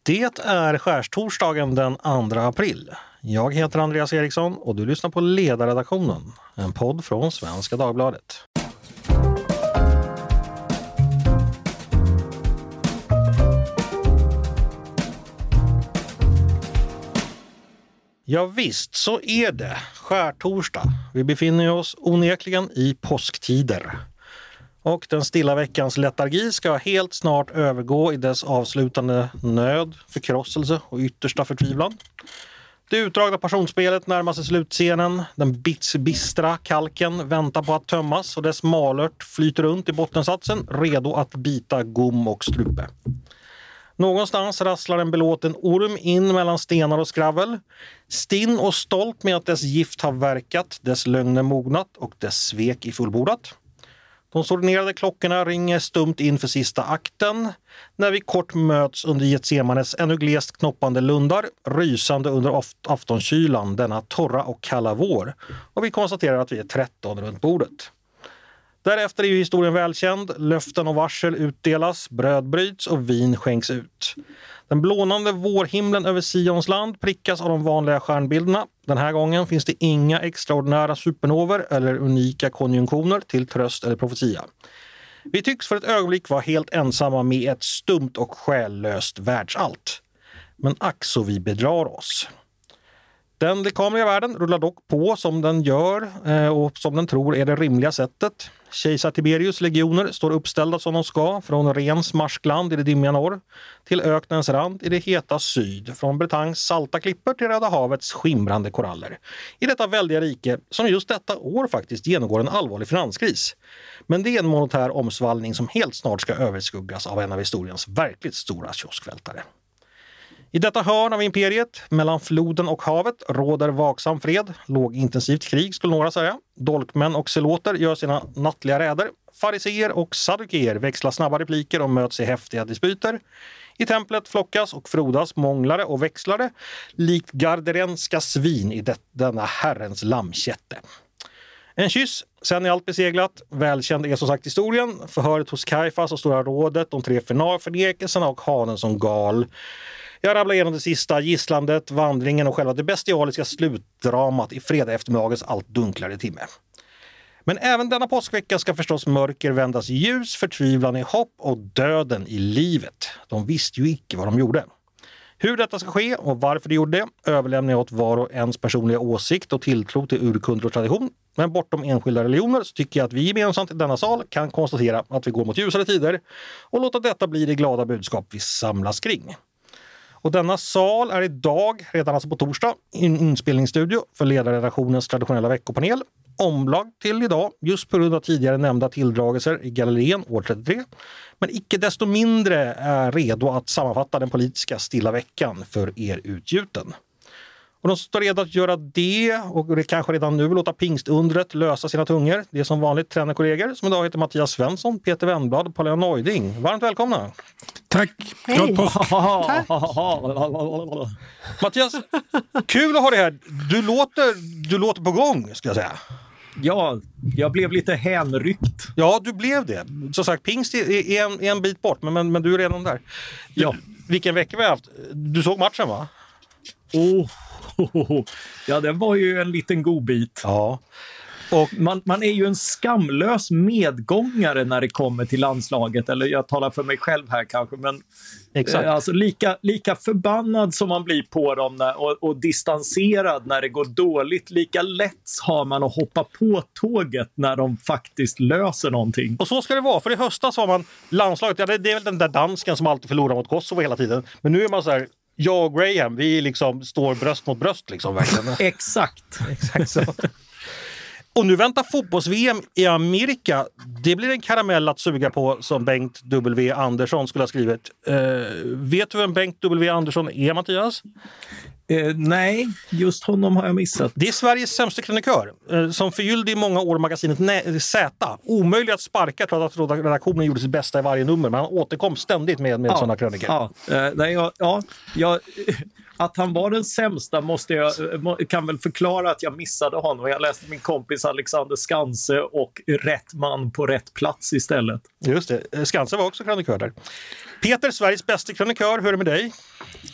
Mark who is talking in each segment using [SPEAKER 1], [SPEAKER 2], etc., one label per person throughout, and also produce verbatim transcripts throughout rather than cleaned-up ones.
[SPEAKER 1] Det är skärstorsdagen den andra april. Jag heter Andreas Eriksson och du lyssnar på Ledarredaktionen, en podd från Svenska Dagbladet. Ja visst, så är det. Skärtorsdag. Vi befinner oss onekligen i påsktider. Och den stilla veckans letargi ska helt snart övergå i dess avslutande nöd, förkrosselse och yttersta förtvivlan. Det utdragna passionspelet närmar sig slutscenen. Den bits bistra kalken väntar på att tömmas och dess malört flyter runt i bottensatsen, redo att bita gom och strupe. Någonstans rasslar en belåten orm in mellan stenar och skravel. Stinn och stolt med att dess gift har verkat, dess lögner mognat och dess svek i fullbordat. De sordinerade klockorna ringer stumt in för sista akten när vi kort möts under Getsemanes ännu glest knoppande lundar, rysande under aftonkylan denna torra och kalla vår. Och vi konstaterar att vi är tretton runt bordet. Därefter är ju historien välkänd, löften och varsel utdelas, bröd bryts och vin skänks ut. Den blånande vårhimlen över Sions land prickas av de vanliga stjärnbilderna. Den här gången finns det inga extraordinära supernover eller unika konjunktioner till tröst eller profetia. Vi tycks för ett ögonblick vara helt ensamma med ett stumt och själlöst världsallt. Men ack så vi bedrar oss. Den lekamliga världen rullar dock på som den gör och som den tror är det rimliga sättet. Kejsar Tiberius legioner står uppställda som de ska från Rens marskland i det dimmiga norr till öknens rand i det heta syd, från Bretagnes salta klippor till Röda havets skimrande koraller. I detta väldiga rike som just detta år faktiskt genomgår en allvarlig finanskris. Men det är en monetär omsvallning som helt snart ska överskuggas av en av historiens verkligt stora kioskvältare. I detta hörn av imperiet, mellan floden och havet, råder vaksam fred. Lågintensivt krig skulle några säga. Dolkmän och seloter gör sina nattliga räder. Fariseer och saddukeer växlar snabba repliker och möts i häftiga dispyter. I templet flockas och frodas månglare och växlare, likt garderenska svin i det, denna herrens lammkätte. En kyss, sen är allt beseglat. Välkänd är som sagt historien. Förhöret hos Kajfas och Stora rådet, de tre förnekelserna och hanen som gal. Jag rabblar igenom det sista, gisslandet, vandringen och själva det bestialiska slutdramat i fredag eftermiddagens allt dunklare timme. Men även denna påskvecka ska förstås mörker vändas i ljus, förtvivlan i hopp och döden i livet. De visste ju icke vad de gjorde. Hur detta ska ske och varför de gjorde det överlämnar jag åt var och ens personliga åsikt och tilltro till urkunder och tradition. Men bortom enskilda religioner så tycker jag att vi gemensamt i denna sal kan konstatera att vi går mot ljusare tider och låta detta bli det glada budskap vi samlas kring. Och denna sal är idag, redan alltså på torsdag, i en inspelningsstudio för ledarredaktionens traditionella veckopanel. Omlag till idag, just på grund av tidigare nämnda tilldragelser i Galileen år trettiotre. Men icke desto mindre är redo att sammanfatta den politiska stilla veckan för er utgjuten. Och de står redo att göra det och det kanske redan nu vill låta pingstundret lösa sina tungor. Det är som vanligt tränarkollegor som idag heter Mattias Svensson, Peter Wennblad och Paulina Neuding. Varmt välkomna!
[SPEAKER 2] Tack!
[SPEAKER 3] Hej!
[SPEAKER 2] Tack.
[SPEAKER 1] Mattias, kul att ha dig här. Du låter, du låter på gång, ska jag säga.
[SPEAKER 3] Ja, jag blev lite hänryckt.
[SPEAKER 1] Ja, du blev det. Som sagt, pingst är en, är en bit bort, men, men, men du är redan där.
[SPEAKER 3] Ja.
[SPEAKER 1] Vilken vecka vi har haft. Du såg matchen, va?
[SPEAKER 3] Oh. Ja, det var ju en liten god bit.
[SPEAKER 1] Ja. Och
[SPEAKER 3] man, man är ju en skamlös medgångare när det kommer till landslaget. Eller jag talar för mig själv här kanske. Men
[SPEAKER 1] exakt.
[SPEAKER 3] Eh, alltså lika, lika förbannad som man blir på dem när, och, och distanserad när det går dåligt. Lika lätt har man att hoppa på tåget när de faktiskt löser någonting.
[SPEAKER 1] Och så ska det vara. För i höstas var man landslaget. Ja, det, det är väl den där dansken som alltid förlorar mot Kosovo hela tiden. Men nu är man så här... Jag och Graham, vi liksom står bröst mot bröst liksom verkligen.
[SPEAKER 3] Exakt.
[SPEAKER 1] Exakt så. Och nu väntar fotbolls-V M i Amerika. Det blir en karamell att suga på som Bengt W. Andersson skulle ha skrivit. Uh, vet du vem Bengt W. Andersson är, Mattias?
[SPEAKER 3] Uh, nej, just honom har jag missat.
[SPEAKER 1] Det är Sveriges sämsta krönikör uh, som förgyllde i många år magasinet Nä- Z. Omöjligt att sparka trots att redaktionen gjorde sitt bästa i varje nummer. Men han återkom ständigt med, med ja, sådana krönikor.
[SPEAKER 3] Ja, uh, nej, ja, ja jag... Att han var den sämsta måste jag, kan väl förklara att jag missade honom. Jag läste min kompis Alexander Skanse och rätt man på rätt plats istället.
[SPEAKER 1] Just det, Skanse var också krönikör där. Peter, Sveriges bästa krönikör, hur är det med dig?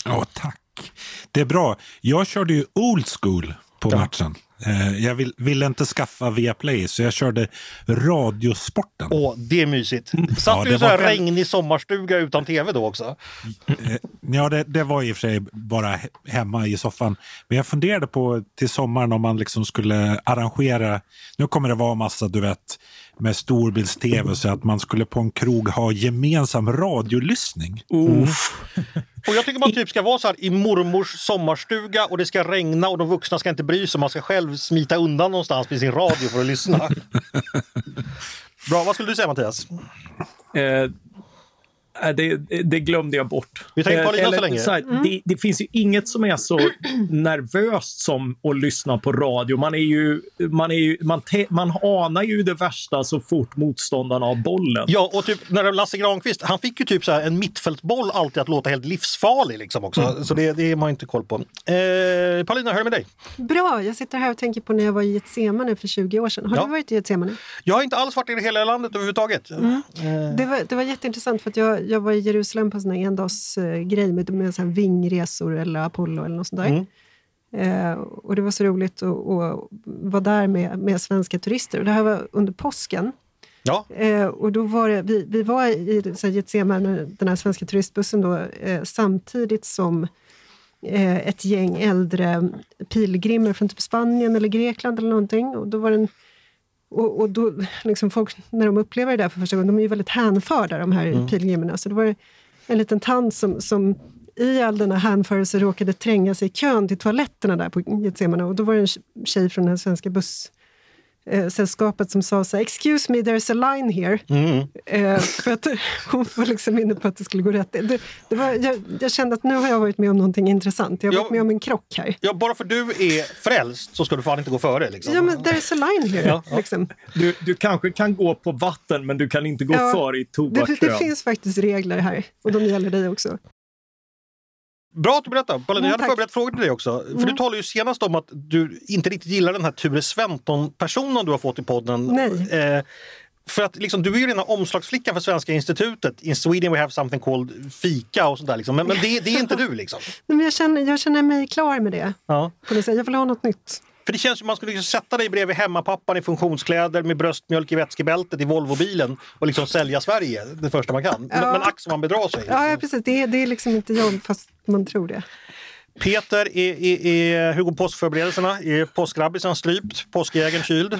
[SPEAKER 2] Ja, tack. Det är bra. Jag körde ju old school på ja. matchen. Jag vill, ville inte skaffa Viaplay, så jag körde Radiosporten.
[SPEAKER 1] Åh, det är mysigt. Satt ja, du i så här väl... regnig sommarstuga utan tv då också?
[SPEAKER 2] Ja, det, det var i och för sig bara hemma i soffan. Men jag funderade på till sommaren om man liksom skulle arrangera, nu kommer det vara massa, du vet, med storbilds-tv, så att man skulle på en krog ha gemensam radiolyssning.
[SPEAKER 1] Mm. Och jag tycker man typ ska vara så här i mormors sommarstuga och det ska regna och de vuxna ska inte bry sig, man ska själv smita undan någonstans med sin radio för att lyssna. Bra, vad skulle du säga, Mattias?
[SPEAKER 3] Eh, det, det glömde jag bort.
[SPEAKER 1] Vi tar in Paulina så länge.
[SPEAKER 3] Så här, mm. det, det finns ju inget som är så nervöst som att lyssna på radio. Man är ju, man är ju, man, te, man anar ju det värsta så fort motståndarna har bollen.
[SPEAKER 1] Ja, och typ när Lasse Granqvist, han fick ju typ så här en mittfältboll alltid att låta helt livsfarlig liksom också. Mm. Så det, det är man inte koll på. Eh, Paulina, hör med dig?
[SPEAKER 4] Bra, jag sitter här och tänker på när jag var i Getsemane för tjugo år sedan. Har ja. du varit i Getsemane?
[SPEAKER 1] Jag har inte alls varit i hela landet överhuvudtaget.
[SPEAKER 4] Mm. Eh. Det, var, det var jätteintressant för att jag Jag var i Jerusalem på en sån här endagsgrej med, med sån här vingresor eller Apollo eller något sånt där. Mm. Eh, och det var så roligt att, att vara där med, med svenska turister. Och det här var under påsken.
[SPEAKER 1] Ja.
[SPEAKER 4] Eh, och då var det, vi, vi var i Getsemane, den här svenska turistbussen då, eh, samtidigt som eh, ett gäng äldre pilgrimer från typ Spanien eller Grekland eller någonting. Och då var det en Och, och då, liksom folk, när de upplever det där för första gången, de är ju väldigt hänförda, de här mm. pilgrimerna. Så det var en liten tant som, som i all den här hänförelse råkade tränga sig i kön till toaletterna där på Getsemane. Och då var det en tjej från den svenska busssällskapet som sa så här: excuse me, there's a line here. Mm. Eh, för att hon var liksom inne på att det skulle gå rätt. Det, det var, jag, jag kände att nu har jag varit med om någonting intressant. Jag har ja, varit med om en krock här.
[SPEAKER 1] Ja, bara för du är frälst så ska du fan inte gå före. Liksom.
[SPEAKER 4] Ja, men there's a line here. Ja, ja. Liksom.
[SPEAKER 3] Du, du kanske kan gå på vatten, men du kan inte gå ja, före i tobakskön.
[SPEAKER 4] Det, det finns faktiskt regler här, och de gäller dig också.
[SPEAKER 1] Bra att du berättar. Paulina, jag hade förberett frågor till dig också. För mm. du talade ju senast om att du inte riktigt gillar den här Ture Sventon-personen du har fått i podden.
[SPEAKER 4] Nej.
[SPEAKER 1] Eh, för att liksom, du är ju rena omslagsflickan för Svenska institutet. In Sweden we have something called fika och sånt där. Liksom. Men, men det, det är inte du liksom.
[SPEAKER 4] Men jag, känner, jag känner mig klar med det.
[SPEAKER 1] Ja.
[SPEAKER 4] Jag vill ha något nytt.
[SPEAKER 1] För det känns som man skulle liksom sätta dig bredvid hemmapappan i funktionskläder med bröstmjölk i vätskebältet i Volvobilen och liksom sälja Sverige det första man kan. Ja. Men, men ack som man bedrar sig.
[SPEAKER 4] Ja, ja precis. Det är, det är liksom inte jobb fast man tror det.
[SPEAKER 1] Peter, är, är, är, hur går påskförberedelserna? Är påskrabbisen strypt? Påskjägern kyld?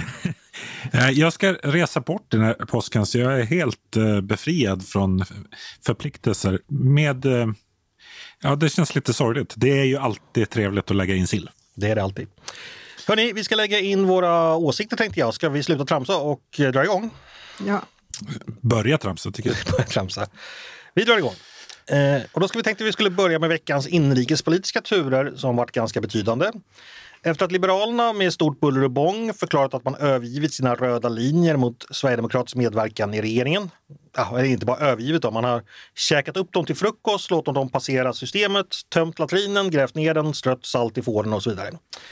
[SPEAKER 2] Jag ska resa bort den här påsken, så jag är helt uh, befriad från förpliktelser. Med, uh, ja, det känns lite sorgligt. Det är ju alltid trevligt att lägga in sill.
[SPEAKER 1] Det är det alltid. Hörrni, vi ska lägga in våra åsikter, tänkte jag. Ska vi sluta tramsa och uh, dra igång?
[SPEAKER 4] Ja.
[SPEAKER 2] Börja tramsa, tycker jag.
[SPEAKER 1] Börja tramsa. Vi drar igång. Eh, och då ska vi tänkte att vi skulle börja med veckans inrikespolitiska turer som varit ganska betydande. Efter att Liberalerna med stort buller och bång förklarat att man övergivit sina röda linjer mot Sverigedemokratisk medverkan i regeringen. Ja, eller inte bara övergivet dem, man har käkat upp dem till frukost, låtit dem passera systemet, tömt latrinen, grävt ner den, strött salt i fåren och så vidare.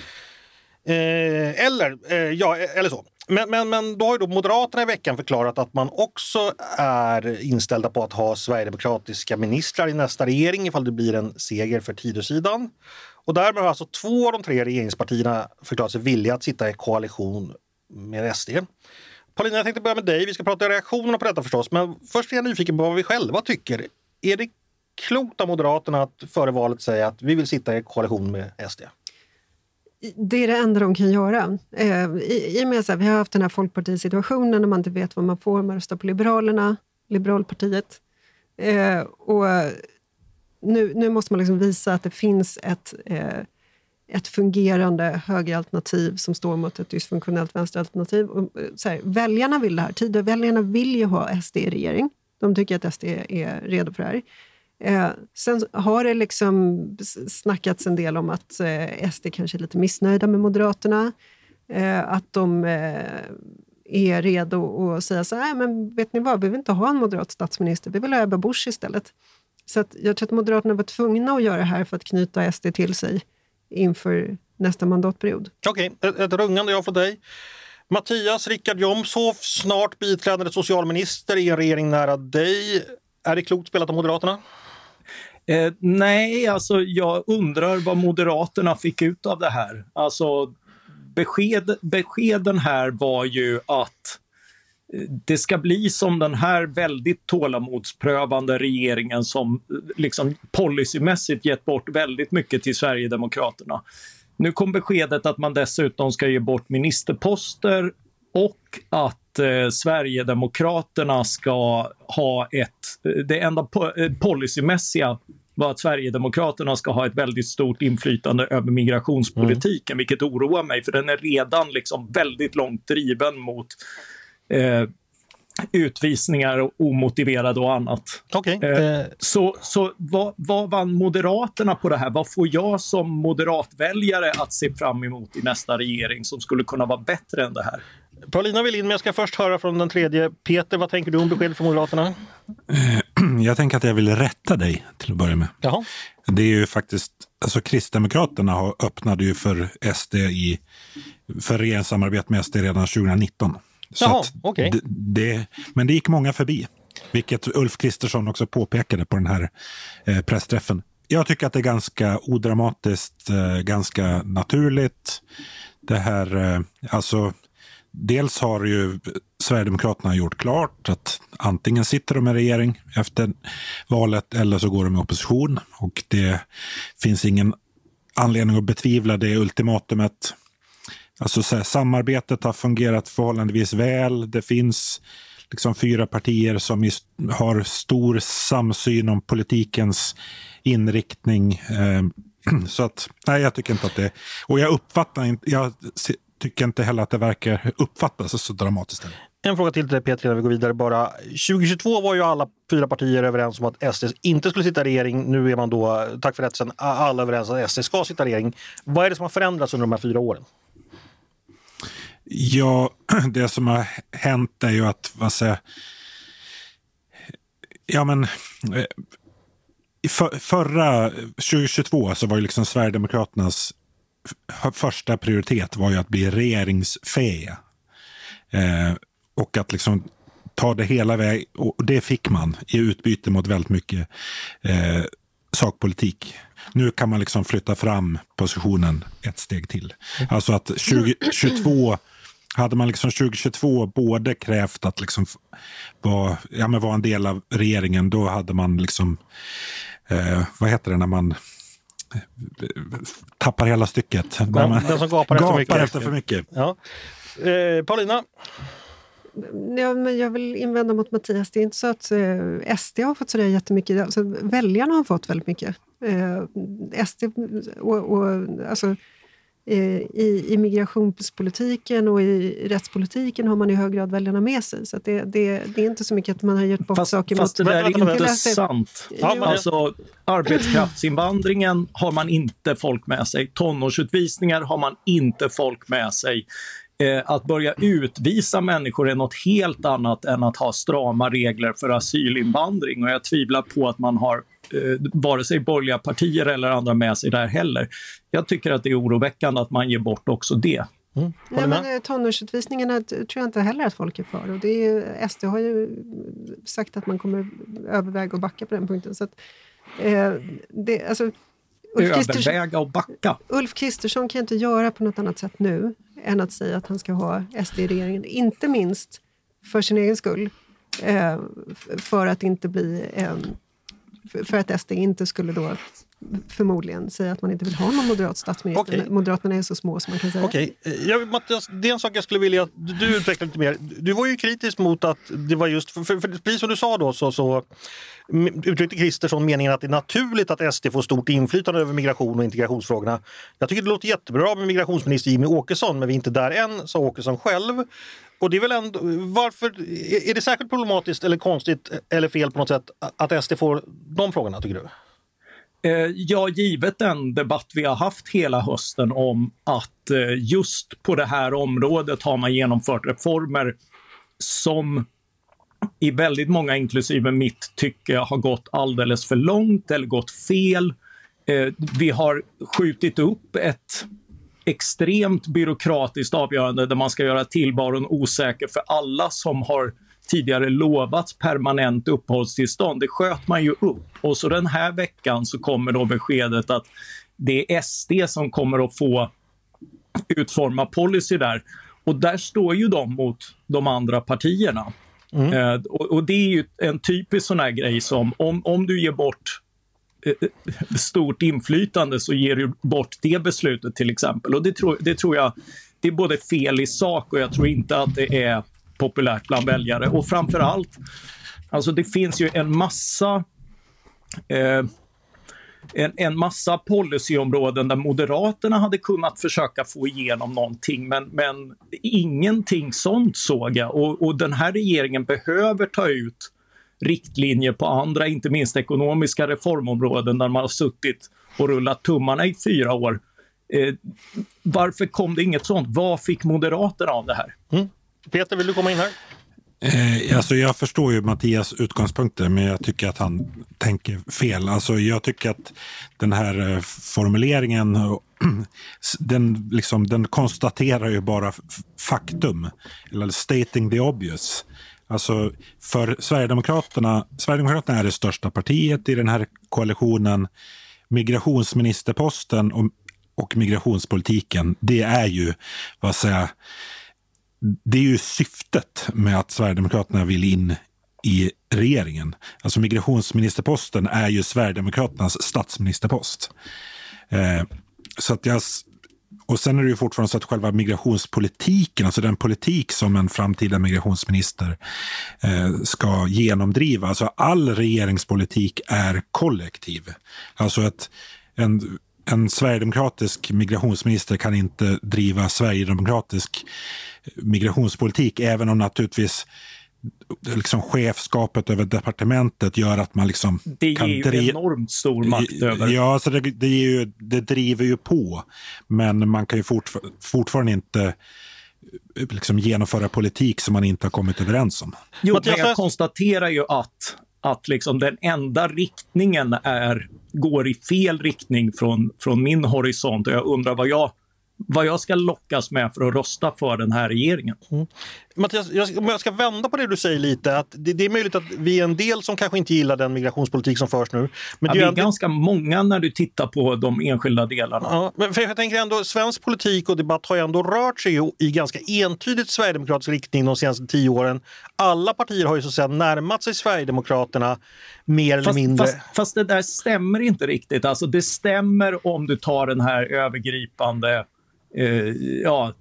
[SPEAKER 1] Eh, eller, eh, ja, eller så. Men, men, men då har ju då Moderaterna i veckan förklarat att man också är inställda på att ha sverigedemokratiska ministrar i nästa regering ifall det blir en seger för Tidösidan. Och därmed har alltså två av de tre regeringspartierna förklarat sig villiga att sitta i koalition med S D. Paulina, jag tänkte börja med dig. Vi ska prata reaktionerna på detta förstås. Men först är jag nyfiken på vad vi själva tycker. Är det klokt av Moderaterna att före valet säga att vi vill sitta i koalition med S D?
[SPEAKER 4] Det är det enda de kan göra. Eh, i, i och med så här, vi har haft den här folkpartisituationen när man inte vet vad man får. Man röstar på Liberalerna, Liberalpartiet. Eh, och nu, nu måste man liksom visa att det finns ett, eh, ett fungerande högeralternativ som står mot ett dysfunktionellt vänsteralternativ. Och, så här, väljarna vill det här. Tidöväljarna vill ju ha S D i regering. De tycker att S D är redo för det här. Eh, sen har det liksom snackats en del om att eh, S D kanske är lite missnöjda med Moderaterna. Eh, att de eh, är redo att säga så här, men vet ni vad, vi vill inte ha en moderat statsminister, vi vill ha Ebba Busch istället. Så att jag tror att Moderaterna var tvungna att göra det här för att knyta S D till sig inför nästa mandatperiod.
[SPEAKER 1] Okej, okay, ett, ett rungande jag för dig. Mattias Rickard Jomshof, snart biträdande socialminister i en regering nära dig. Är det klokt spelat av Moderaterna?
[SPEAKER 3] Eh, nej, alltså jag undrar vad Moderaterna fick ut av det här. Alltså besked, beskeden här var ju att det ska bli som den här väldigt tålamodsprövande regeringen som liksom policymässigt gett bort väldigt mycket till Sverigedemokraterna. Nu kom beskedet att man dessutom ska ge bort ministerposter och att eh, Sverigedemokraterna ska ha ett, det enda po- policymässiga var att Sverigedemokraterna ska ha ett väldigt stort inflytande över migrationspolitiken, mm. vilket oroar mig för den är redan liksom väldigt långt driven mot Eh, utvisningar och omotiverade och annat.
[SPEAKER 1] Okay.
[SPEAKER 3] Eh, så så vad, vad vann Moderaterna på det här? Vad får jag som moderatväljare att se fram emot i nästa regering som skulle kunna vara bättre än det här?
[SPEAKER 1] Paulina vill in, men jag ska först höra från den tredje. Peter, vad tänker du om besked för Moderaterna?
[SPEAKER 2] Jag tänker att jag vill rätta dig till att börja med.
[SPEAKER 1] Jaha.
[SPEAKER 2] Det är ju faktiskt, alltså Kristdemokraterna har öppnade ju för S D i, för regeringssamarbete med S D redan tjugonitton. Så
[SPEAKER 1] Jaha, okej.
[SPEAKER 2] Okay. Det, det, men det gick många förbi, vilket Ulf Kristersson också påpekade på den här eh, pressträffen. Jag tycker att det är ganska odramatiskt, eh, ganska naturligt. Det här, eh, alltså, dels har ju Sverigedemokraterna gjort klart att antingen sitter de i regering efter valet eller så går de i opposition. Och det finns ingen anledning att betvivla det ultimatumet. Alltså så här, samarbetet har fungerat förhållandevis väl. Det finns liksom fyra partier som is- har stor samsyn om politikens inriktning. Eh, så att, nej, jag tycker inte att det... Och jag uppfattar inte... Jag tycker inte heller att det verkar uppfattas så dramatiskt.
[SPEAKER 1] En fråga till dig, Peter, när vi går vidare bara. tjugohundratjugotvå var ju alla fyra partier överens om att S D inte skulle sitta i regering. Nu är man då, tack för rättsen, alla överens att S D ska sitta i regering. Vad är det som har förändrats under de här fyra åren?
[SPEAKER 2] Ja, det som har hänt är ju att, vad säger, ja men för, förra tjugohundratjugotvå så var ju liksom Sverigedemokraternas första prioritet var ju att bli regeringsfähiga. Eh, och att liksom ta det hela väg, och det fick man i utbyte mot väldigt mycket eh, sakpolitik. Nu kan man liksom flytta fram positionen ett steg till. Alltså att tjugohundratjugotvå hade man liksom tjugohundratjugotvå både krävt att liksom vara, ja, men vara en del av regeringen, då hade man liksom eh, vad heter det när man tappar hela stycket.
[SPEAKER 1] Den, man, den som gapar,
[SPEAKER 2] gapar
[SPEAKER 1] efter mycket.
[SPEAKER 2] Efter för mycket.
[SPEAKER 1] Ja. Eh, Paulina?
[SPEAKER 4] Ja, men jag vill invända mot Mattias. Det är inte så att eh, S D har fått sådär jättemycket. Alltså, väljarna har fått väldigt mycket. Eh, S D och, och alltså, eh, i, i migrationspolitiken och i rättspolitiken har man i hög grad väljarna med sig. Så att det, det, det är inte så mycket att man har gjort bort
[SPEAKER 3] fast,
[SPEAKER 4] saker
[SPEAKER 3] fast
[SPEAKER 4] mot...
[SPEAKER 3] det där är inte
[SPEAKER 4] S D.
[SPEAKER 3] sant.
[SPEAKER 4] Ja,
[SPEAKER 3] alltså, arbetskraftsinvandringen har man inte folk med sig. Tonårsutvisningar har man inte folk med sig. Att börja utvisa människor är något helt annat än att ha strama regler för asylinvandring. Och jag tvivlar på att man har eh, vare sig borgerliga partier eller andra med sig där heller. Jag tycker att det är oroväckande att man ger bort också det.
[SPEAKER 1] Mm.
[SPEAKER 4] Nej, men tonårsutvisningarna tror jag inte heller att folk är för. Och det är ju, S D har ju sagt att man kommer överväga och backa på den punkten. Så att, eh, det, alltså, Ulf
[SPEAKER 3] överväga och backa.
[SPEAKER 4] Ulf Kristersson kan inte göra på något annat sätt nu än att säga att han ska ha S D i regeringen. Inte minst för sin egen skull. Eh, för att inte bli eh, för att S D inte skulle då förmodligen säga att man inte vill ha någon moderat statsminister.
[SPEAKER 1] Okay.
[SPEAKER 4] Moderaterna är så små som man kan säga.
[SPEAKER 1] Okej, okay. Mattias, det är en sak jag skulle vilja att du utvecklar lite mer. Du var ju kritisk mot att det var just, för, för, för precis som du sa då så, så uttryckte Kristersson meningen att det är naturligt att S D får stort inflytande över migration och integrationsfrågorna. Jag tycker det låter jättebra med migrationsminister Jimmie Åkesson, men vi är inte där än, sa Åkesson själv. Och det är väl ändå, varför, är det särskilt problematiskt eller konstigt eller fel på något sätt att S D får de frågorna, tycker du?
[SPEAKER 3] Ja, givet den debatt vi har haft hela hösten om att just på det här området har man genomfört reformer som i väldigt många, inklusive mitt tycke, har gått alldeles för långt eller gått fel. Vi har skjutit upp ett extremt byråkratiskt avgörande där man ska göra tillvaron osäker för alla som har tidigare lovats permanent uppehållstillstånd. Det sköt man ju upp. Och så den här veckan så kommer då beskedet att det är S D som kommer att få utforma policy där. Och där står ju de mot de andra partierna. Mm. Eh, och, och det är ju en typisk sån här grej som om, om du ger bort eh, stort inflytande så ger du bort det beslutet till exempel. Och det tror, det tror jag det är både fel i sak och jag tror inte att det är populärt bland väljare. Och framförallt, alltså det finns ju en massa eh, en, en massa policyområden där Moderaterna hade kunnat försöka få igenom någonting, men, men ingenting sånt såg jag. Och, och den här regeringen behöver ta ut riktlinjer på andra, inte minst ekonomiska reformområden där man har suttit och rullat tummarna i fyra år. Eh, varför kom det inget sånt? Vad fick Moderaterna av det här?
[SPEAKER 1] Mm. Peter, vill du komma in här?
[SPEAKER 2] Eh, alltså jag förstår ju Mattias utgångspunkter, men jag tycker att han tänker fel. Alltså jag tycker att den här eh, formuleringen den, liksom, den konstaterar ju bara f- faktum, eller stating the obvious. Alltså för Sverigedemokraterna, Sverigedemokraterna är det största partiet i den här koalitionen. Migrationsministerposten och, och migrationspolitiken, det är ju, vad säger det är ju syftet med att Sverigedemokraterna vill in i regeringen. Alltså migrationsministerposten är ju Sverigedemokraternas statsministerpost. Eh, så att jag, och sen är det ju fortfarande så att själva migrationspolitiken, alltså den politik som en framtida migrationsminister eh, ska genomdriva, alltså all regeringspolitik är kollektiv. Alltså att en En sverigedemokratisk migrationsminister kan inte driva sverigedemokratisk migrationspolitik, även om naturligtvis liksom chefskapet över departementet gör att man liksom
[SPEAKER 3] det
[SPEAKER 2] kan
[SPEAKER 3] ger ju
[SPEAKER 2] driva
[SPEAKER 3] enormt stor makt över.
[SPEAKER 2] Ja, så det, det, ger ju, det driver ju på, men man kan ju fortfar- fortfarande inte liksom genomföra politik som man inte har kommit överens om.
[SPEAKER 3] Jo, men jag konstaterar ju att att liksom den enda riktningen är, går i fel riktning från, från min horisont. Och jag undrar vad jag, vad jag ska lockas med för att rösta för den här regeringen.
[SPEAKER 1] Mm. Mattias, jag, om jag ska vända på det du säger lite, att det, det är möjligt att vi är en del som kanske inte gillar den migrationspolitik som förs nu. Men
[SPEAKER 3] ja,
[SPEAKER 1] det är,
[SPEAKER 3] vi är
[SPEAKER 1] ändå
[SPEAKER 3] ganska många när du tittar på de enskilda delarna.
[SPEAKER 1] Ja, men för jag tänker ändå, svensk politik och debatt har ju ändå rört sig i ganska entydigt sverigedemokratisk riktning de senaste tio åren. Alla partier har ju så att säga närmat sig Sverigedemokraterna mer
[SPEAKER 3] fast,
[SPEAKER 1] eller mindre.
[SPEAKER 3] Fast, fast det där stämmer inte riktigt. Alltså det stämmer om du tar den här övergripande Uh, ja,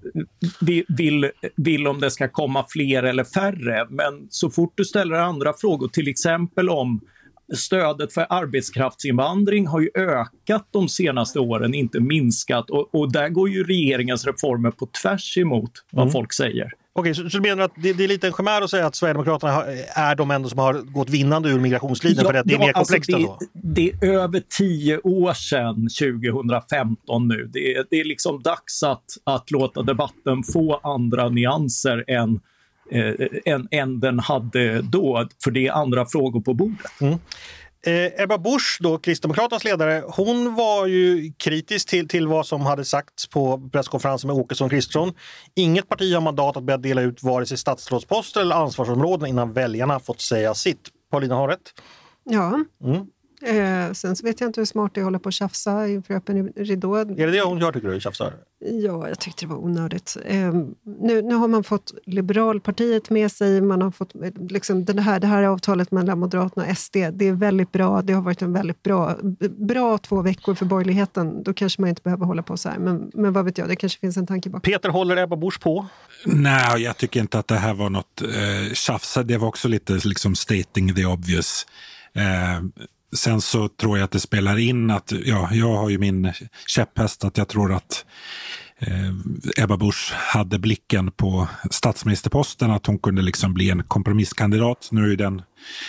[SPEAKER 3] vill, vill om det ska komma fler eller färre, men så fort du ställer andra frågor, till exempel om stödet för arbetskraftsinvandring har ju ökat de senaste åren, inte minskat, och, och där går ju regeringens reformer på tvärs emot vad
[SPEAKER 1] mm.
[SPEAKER 3] folk säger.
[SPEAKER 1] Okej, så, så du menar att det, det är lite en chimär att säga att Sverigedemokraterna har, är de ändå som har gått vinnande ur migrationslinjen, ja, för att det är ja, mer komplext
[SPEAKER 3] alltså
[SPEAKER 1] än så?
[SPEAKER 3] Det är över tio år sedan, tjugohundrafemton nu. Det är, det är liksom dags att, att låta debatten få andra nyanser än, eh, än, än den hade då, för det är andra frågor på bordet.
[SPEAKER 1] Mm. Eh, Ebba Busch, då, Kristdemokraternas ledare, hon var ju kritisk till, till vad som hade sagts på presskonferensen med Åkesson och Kristersson. Inget parti har mandat att börja dela ut vare sig statsrådsposter eller ansvarsområden innan väljarna fått säga sitt. Paulina har rätt.
[SPEAKER 4] Ja.
[SPEAKER 1] Mm.
[SPEAKER 4] Eh, sen så vet jag inte hur smart det är att hålla på och tjafsa inför öppen ridå.
[SPEAKER 1] Är det det hon gör, tycker du, tjafsar?
[SPEAKER 4] Ja, jag tyckte det var onödigt. Eh, nu, nu har man fått Liberalpartiet med sig. Man har fått liksom, det, här, det här avtalet mellan Moderaterna och S D. Det är väldigt bra. Det har varit en väldigt bra, bra två veckor för borgerligheten. Då kanske man inte behöver hålla på så här. Men, men vad vet jag, det kanske finns en tanke bakom.
[SPEAKER 1] Peter, håller Ebba Busch på?
[SPEAKER 2] Nej, jag tycker inte att det här var något eh, tjafs. Det var också lite liksom stating the obvious. Eh, Sen så tror jag att det spelar in att, ja, jag har ju min käpphäst att jag tror att eh, Ebba Busch hade blicken på statsministerposten, att hon kunde liksom bli en kompromisskandidat. Nu är den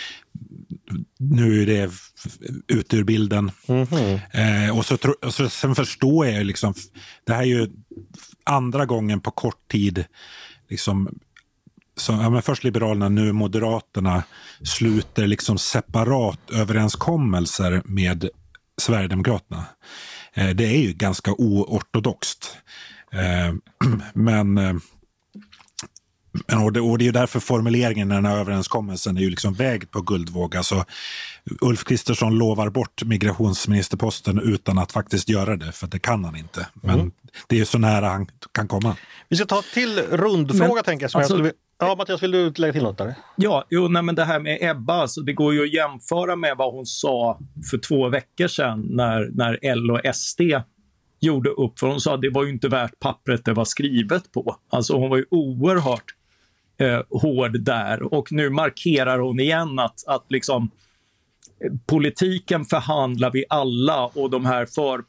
[SPEAKER 2] nu är det ute ur bilden. Mm-hmm. Eh, och, så, och så sen förstår jag liksom, det här är ju andra gången på kort tid liksom. Så, ja, men först Liberalerna, nu Moderaterna sluter liksom separat överenskommelser med Sverigedemokraterna. Eh, det är ju ganska oortodoxt. Eh, men eh, Och det, och det är ju därför formuleringen i den här överenskommelsen är ju liksom vägd på guldvåg. Alltså, Ulf Kristersson lovar bort migrationsministerposten utan att faktiskt göra det, för det kan han inte. Men mm. det är ju så nära han kan komma.
[SPEAKER 1] Vi ska ta till rundfråga, men, tänker jag. Som alltså, jag skulle... Ja, Mattias, vill du lägga till något där?
[SPEAKER 3] Ja, jo, nej, men det här med Ebba, alltså, det går ju att jämföra med vad hon sa för två veckor sedan när, när L och S D gjorde upp. För hon sa att det var ju inte värt pappret det var skrivet på. Alltså hon var ju oerhört eh, hård där. Och nu markerar hon igen att, att liksom, politiken förhandlar vi alla, och de här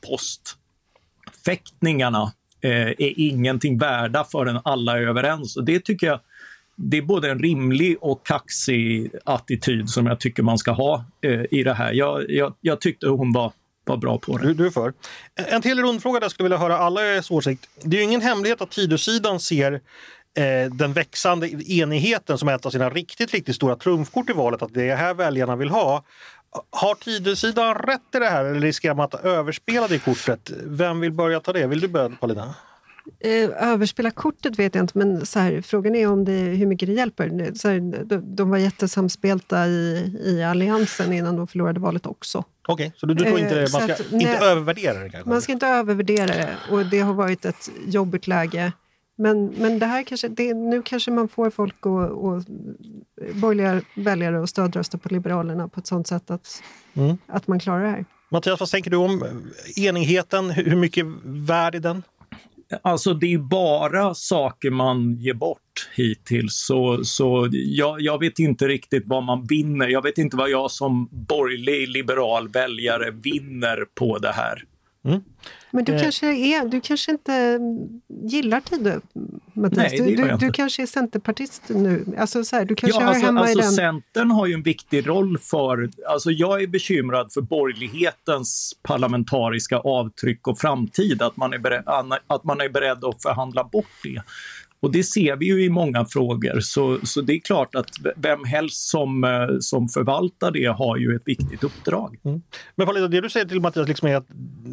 [SPEAKER 3] förpostfäktningarna eh, är ingenting värda förrän alla är överens. Och det tycker jag, det är både en rimlig och kaxig attityd som jag tycker man ska ha eh, i det här. Jag, jag, jag tyckte hon var var bra på det.
[SPEAKER 1] Du, du är för. En till rundfråga där skulle jag vilja höra allas åsikt. Det är ju ingen hemlighet att Tidösidan ser eh, den växande enigheten som ett av sina riktigt, riktigt stora trumfkort i valet, att det är här väljarna vill ha. Har Tidösidan rätt i det här, eller riskerar man att överspela det kortet? Vem vill börja ta det? Vill du börja, Paulina?
[SPEAKER 4] Eh, överspela kortet vet jag inte, men så här, frågan är om det, hur mycket det hjälper. Så här, de, de var jättesamspelta i, i alliansen innan de förlorade valet också.
[SPEAKER 1] Okej, okay, så du, du tror inte, eh, man ska att, inte nej, övervärdera det kanske?
[SPEAKER 4] Man ska inte övervärdera det, och det har varit ett jobbigt läge. Men, men det här kanske, det, nu kanske man får folk och, och borgerliga väljare och stödrösta på Liberalerna på ett sånt sätt att, mm. att man klarar det här.
[SPEAKER 1] Mattias, vad tänker du om enigheten? Hur mycket värd är den?
[SPEAKER 3] Alltså det är bara saker man ger bort hittills, så, så jag, jag vet inte riktigt vad man vinner. Jag vet inte vad jag som borgerlig liberal väljare vinner på det här. Mm.
[SPEAKER 4] Men du, eh. kanske är, du kanske inte gillar Tidö, Mattias.
[SPEAKER 3] Nej, det
[SPEAKER 4] du,
[SPEAKER 3] du,
[SPEAKER 4] du kanske är centerpartist nu. Alltså, så här, du kanske
[SPEAKER 3] ja,
[SPEAKER 4] hör
[SPEAKER 3] alltså,
[SPEAKER 4] hemma
[SPEAKER 3] alltså,
[SPEAKER 4] i den.
[SPEAKER 3] Centern har ju en viktig roll för... Alltså, jag är bekymrad för borgerlighetens parlamentariska avtryck och framtid. Att man är beredd, att man är beredd att förhandla bort det. Och det ser vi ju i många frågor. Så, så det är klart att vem helst som, som förvaltar det har ju ett viktigt uppdrag.
[SPEAKER 1] Mm. Men Paulina, det du säger till Mattias liksom är att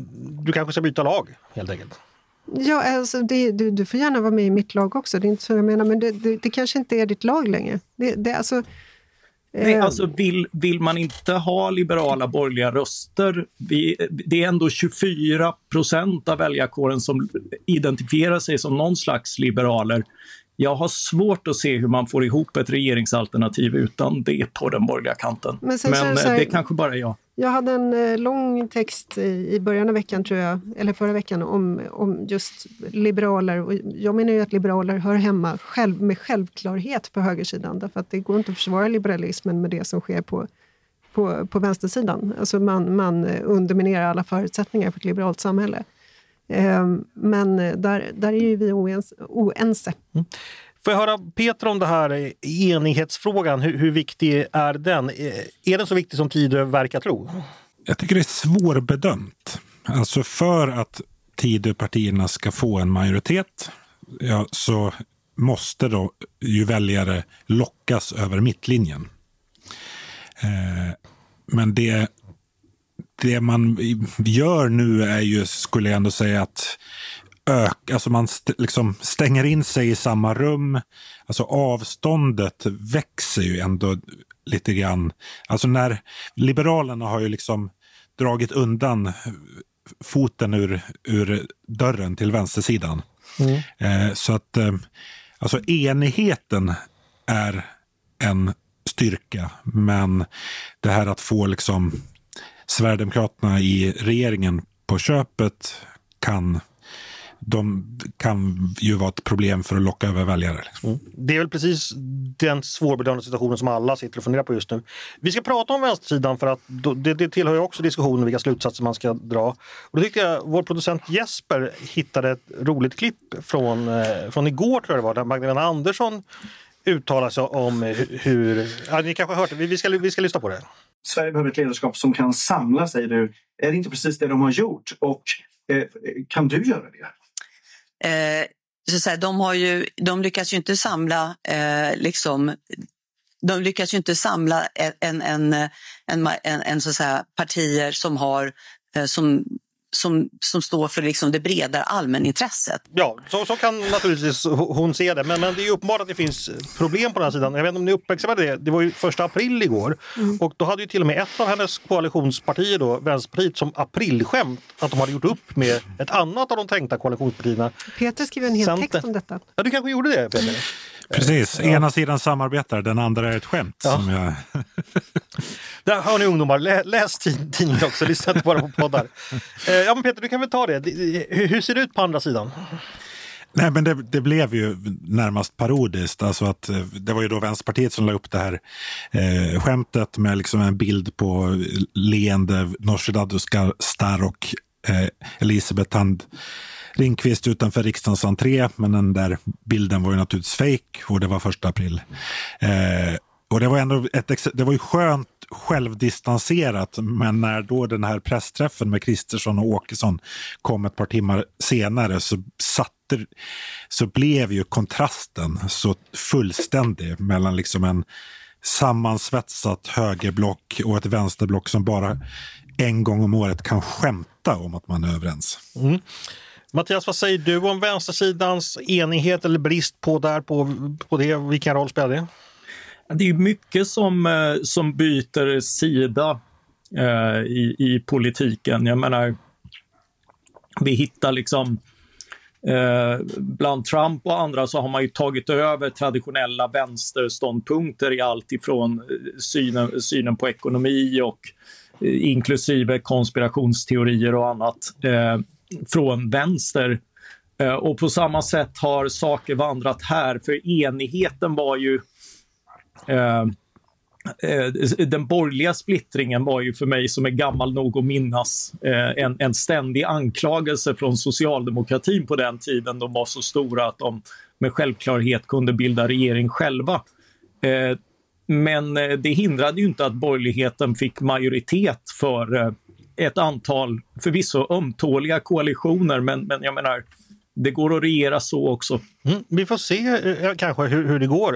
[SPEAKER 1] du kanske ska byta lag, helt enkelt.
[SPEAKER 4] Ja, alltså det, du, du får gärna vara med i mitt lag också. Det är inte så jag menar, men det, det, det kanske inte är ditt lag längre. Det, det, alltså,
[SPEAKER 3] Nej, alltså vill, vill man inte ha liberala borgerliga röster, vi, det är ändå tjugofyra procent av väljarkåren som identifierar sig som någon slags liberaler. Jag har svårt att se hur man får ihop ett regeringsalternativ utan det på den borgerliga kanten. Men, sen, Men så här, det är kanske bara jag.
[SPEAKER 4] Jag hade en eh, lång text i, i början av veckan, tror jag, eller förra veckan, om, om just liberaler. Och jag menar ju att liberaler hör hemma själv, med självklarhet på högersidan. Därför att det går inte att försvara liberalismen med det som sker på, på, på vänstersidan. Alltså man, man underminerar alla förutsättningar för ett liberalt samhälle. Eh, men där, där är ju vi oense. oense.
[SPEAKER 1] Mm. Får jag höra Peter om det här enighetsfrågan? Hur, hur viktig är den? Är den så viktig som Tidö verkar tro?
[SPEAKER 2] Jag tycker det är svårbedömt. Alltså för att Tidö-partierna ska få en majoritet, ja, så måste då ju väljare lockas över mittlinjen. Eh, men det, det man gör nu är ju, skulle jag ändå säga, att Ök, alltså man st- liksom stänger in sig i samma rum. Alltså avståndet växer ju ändå lite grann. Alltså när Liberalerna har ju liksom dragit undan foten ur, ur dörren till vänstersidan. Mm. Eh, så att eh, alltså enigheten är en styrka, men det här att få liksom Sverigedemokraterna i regeringen på köpet kan de kan ju vara ett problem för att locka över väljare. Liksom.
[SPEAKER 1] Mm. Det är väl precis den svårbedömda situationen som alla sitter och funderar på just nu. Vi ska prata om vänstersidan, för att det, det tillhör ju också diskussionen vilka slutsatser man ska dra. Och då tyckte jag vår producent Jesper hittade ett roligt klipp från, eh, från igår, tror jag det var, där Magdalena Andersson uttalar sig om hur... Ja, ni kanske har hört det. Vi, vi, ska, vi ska lyssna på det.
[SPEAKER 5] Sverige behöver ett ledarskap som kan samla sig. Du. Är det inte precis det de har gjort? Och eh, kan du göra det?
[SPEAKER 6] Eh, så att säga, de, har ju, de lyckas ju inte samla eh, liksom, de lyckas ju inte samla en, en, en, en, en så att säga, partier som har eh, som som, som står för liksom det bredare allmänintresset.
[SPEAKER 1] Ja, så, så kan naturligtvis hon se det. Men, men det är ju uppenbart att det finns problem på den här sidan. Jag vet inte om ni uppmärksammade det. Det var ju första april igår. Mm. Och då hade ju till och med ett av hennes koalitionspartier, då, Vänsterpartiet, som aprilskämt att de hade gjort upp med ett annat av de tänkta koalitionspartierna.
[SPEAKER 4] Peter skrev en hel Center. text om detta.
[SPEAKER 1] Ja, du kanske gjorde det, Peter? Mm.
[SPEAKER 2] Precis, ena sidan samarbetar, den andra är ett skämt. Ja. Som jag...
[SPEAKER 1] Där har ni ungdomar, Lä, läs tidningen också, lyssna inte bara på poddar. Eh, ja men Peter, du kan väl ta det. Hur, hur ser det ut på andra sidan?
[SPEAKER 2] Nej, men det, det blev ju närmast parodiskt. Alltså att, det var ju då Vänsterpartiet som la upp det här eh, skämtet med liksom en bild på leende Nooshi Dadgostar och eh, Elisabeth Thand Ringqvist utanför riksdagens entré, men den där bilden var ju naturligtvis fake och det var första april. Eh, och det var ändå ett, det var ju skönt självdistanserat, men när då den här pressträffen med Kristersson och Åkesson kom ett par timmar senare så satte, så blev ju kontrasten så fullständig mellan liksom en sammansvetsat högerblock och ett vänsterblock som bara en gång om året kan skämta om att man är överens.
[SPEAKER 1] Mm. Mattias, vad säger du om vänstersidans enighet eller brist på där på, på det? Vilken roll spelar det?
[SPEAKER 3] Det är mycket som, som byter sida eh, i, i politiken. Jag menar, vi hittar liksom eh, bland Trump och andra så har man ju tagit över traditionella vänsterståndpunkter i allt ifrån synen, synen på ekonomi och eh, inklusive konspirationsteorier och annat eh, från vänster. Eh, och på samma sätt har saker vandrat här, för enigheten var ju Uh, uh, den borgerliga splittringen var ju för mig, som är gammal nog att minnas, uh, en, en ständig anklagelse från socialdemokratin på den tiden. De var så stora att de med självklarhet kunde bilda regering själva. Uh, men uh, det hindrade ju inte att borgerligheten fick majoritet för uh, ett antal förvisso ömtåliga koalitioner, men, men jag menar, det går att regera så också.
[SPEAKER 1] Mm, vi får se uh, kanske hur, hur det går.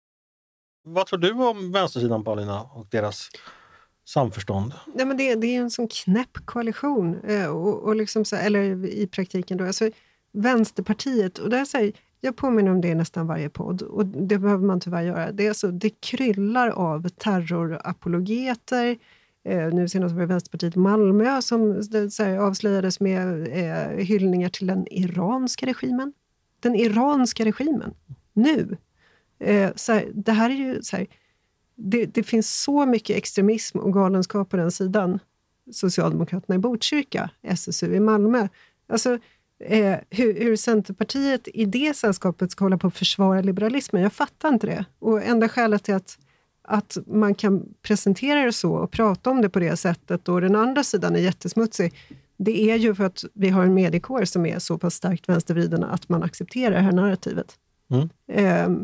[SPEAKER 1] Vad tror du om vänstersidan, Paulina, och deras samförstånd?
[SPEAKER 4] Ja, men det, det är en sån knäpp koalition. Eh, och, och liksom så, eller i praktiken då. Alltså, Vänsterpartiet, och där säger, jag påminner om det i nästan varje podd. Och det behöver man tyvärr göra. Det, är alltså, det kryllar av terrorapologeter. Eh, nu senast var det Vänsterpartiet Malmö som så här, avslöjades med eh, hyllningar till den iranska regimen. Den iranska regimen. Nu. Eh, så här, det här är ju så här, det, det finns så mycket extremism och galenskap på den sidan. Socialdemokraterna i Botkyrka, S S U i Malmö. Alltså eh, hur, hur Centerpartiet i det sällskapet ska hålla på att försvara liberalismen, jag fattar inte det. Och enda skälet till att, att man kan presentera det så och prata om det på det sättet, och den andra sidan är jättesmutsig, det är ju för att vi har en mediekår som är så pass starkt vänstervridande att man accepterar det här narrativet. Mm. Eh,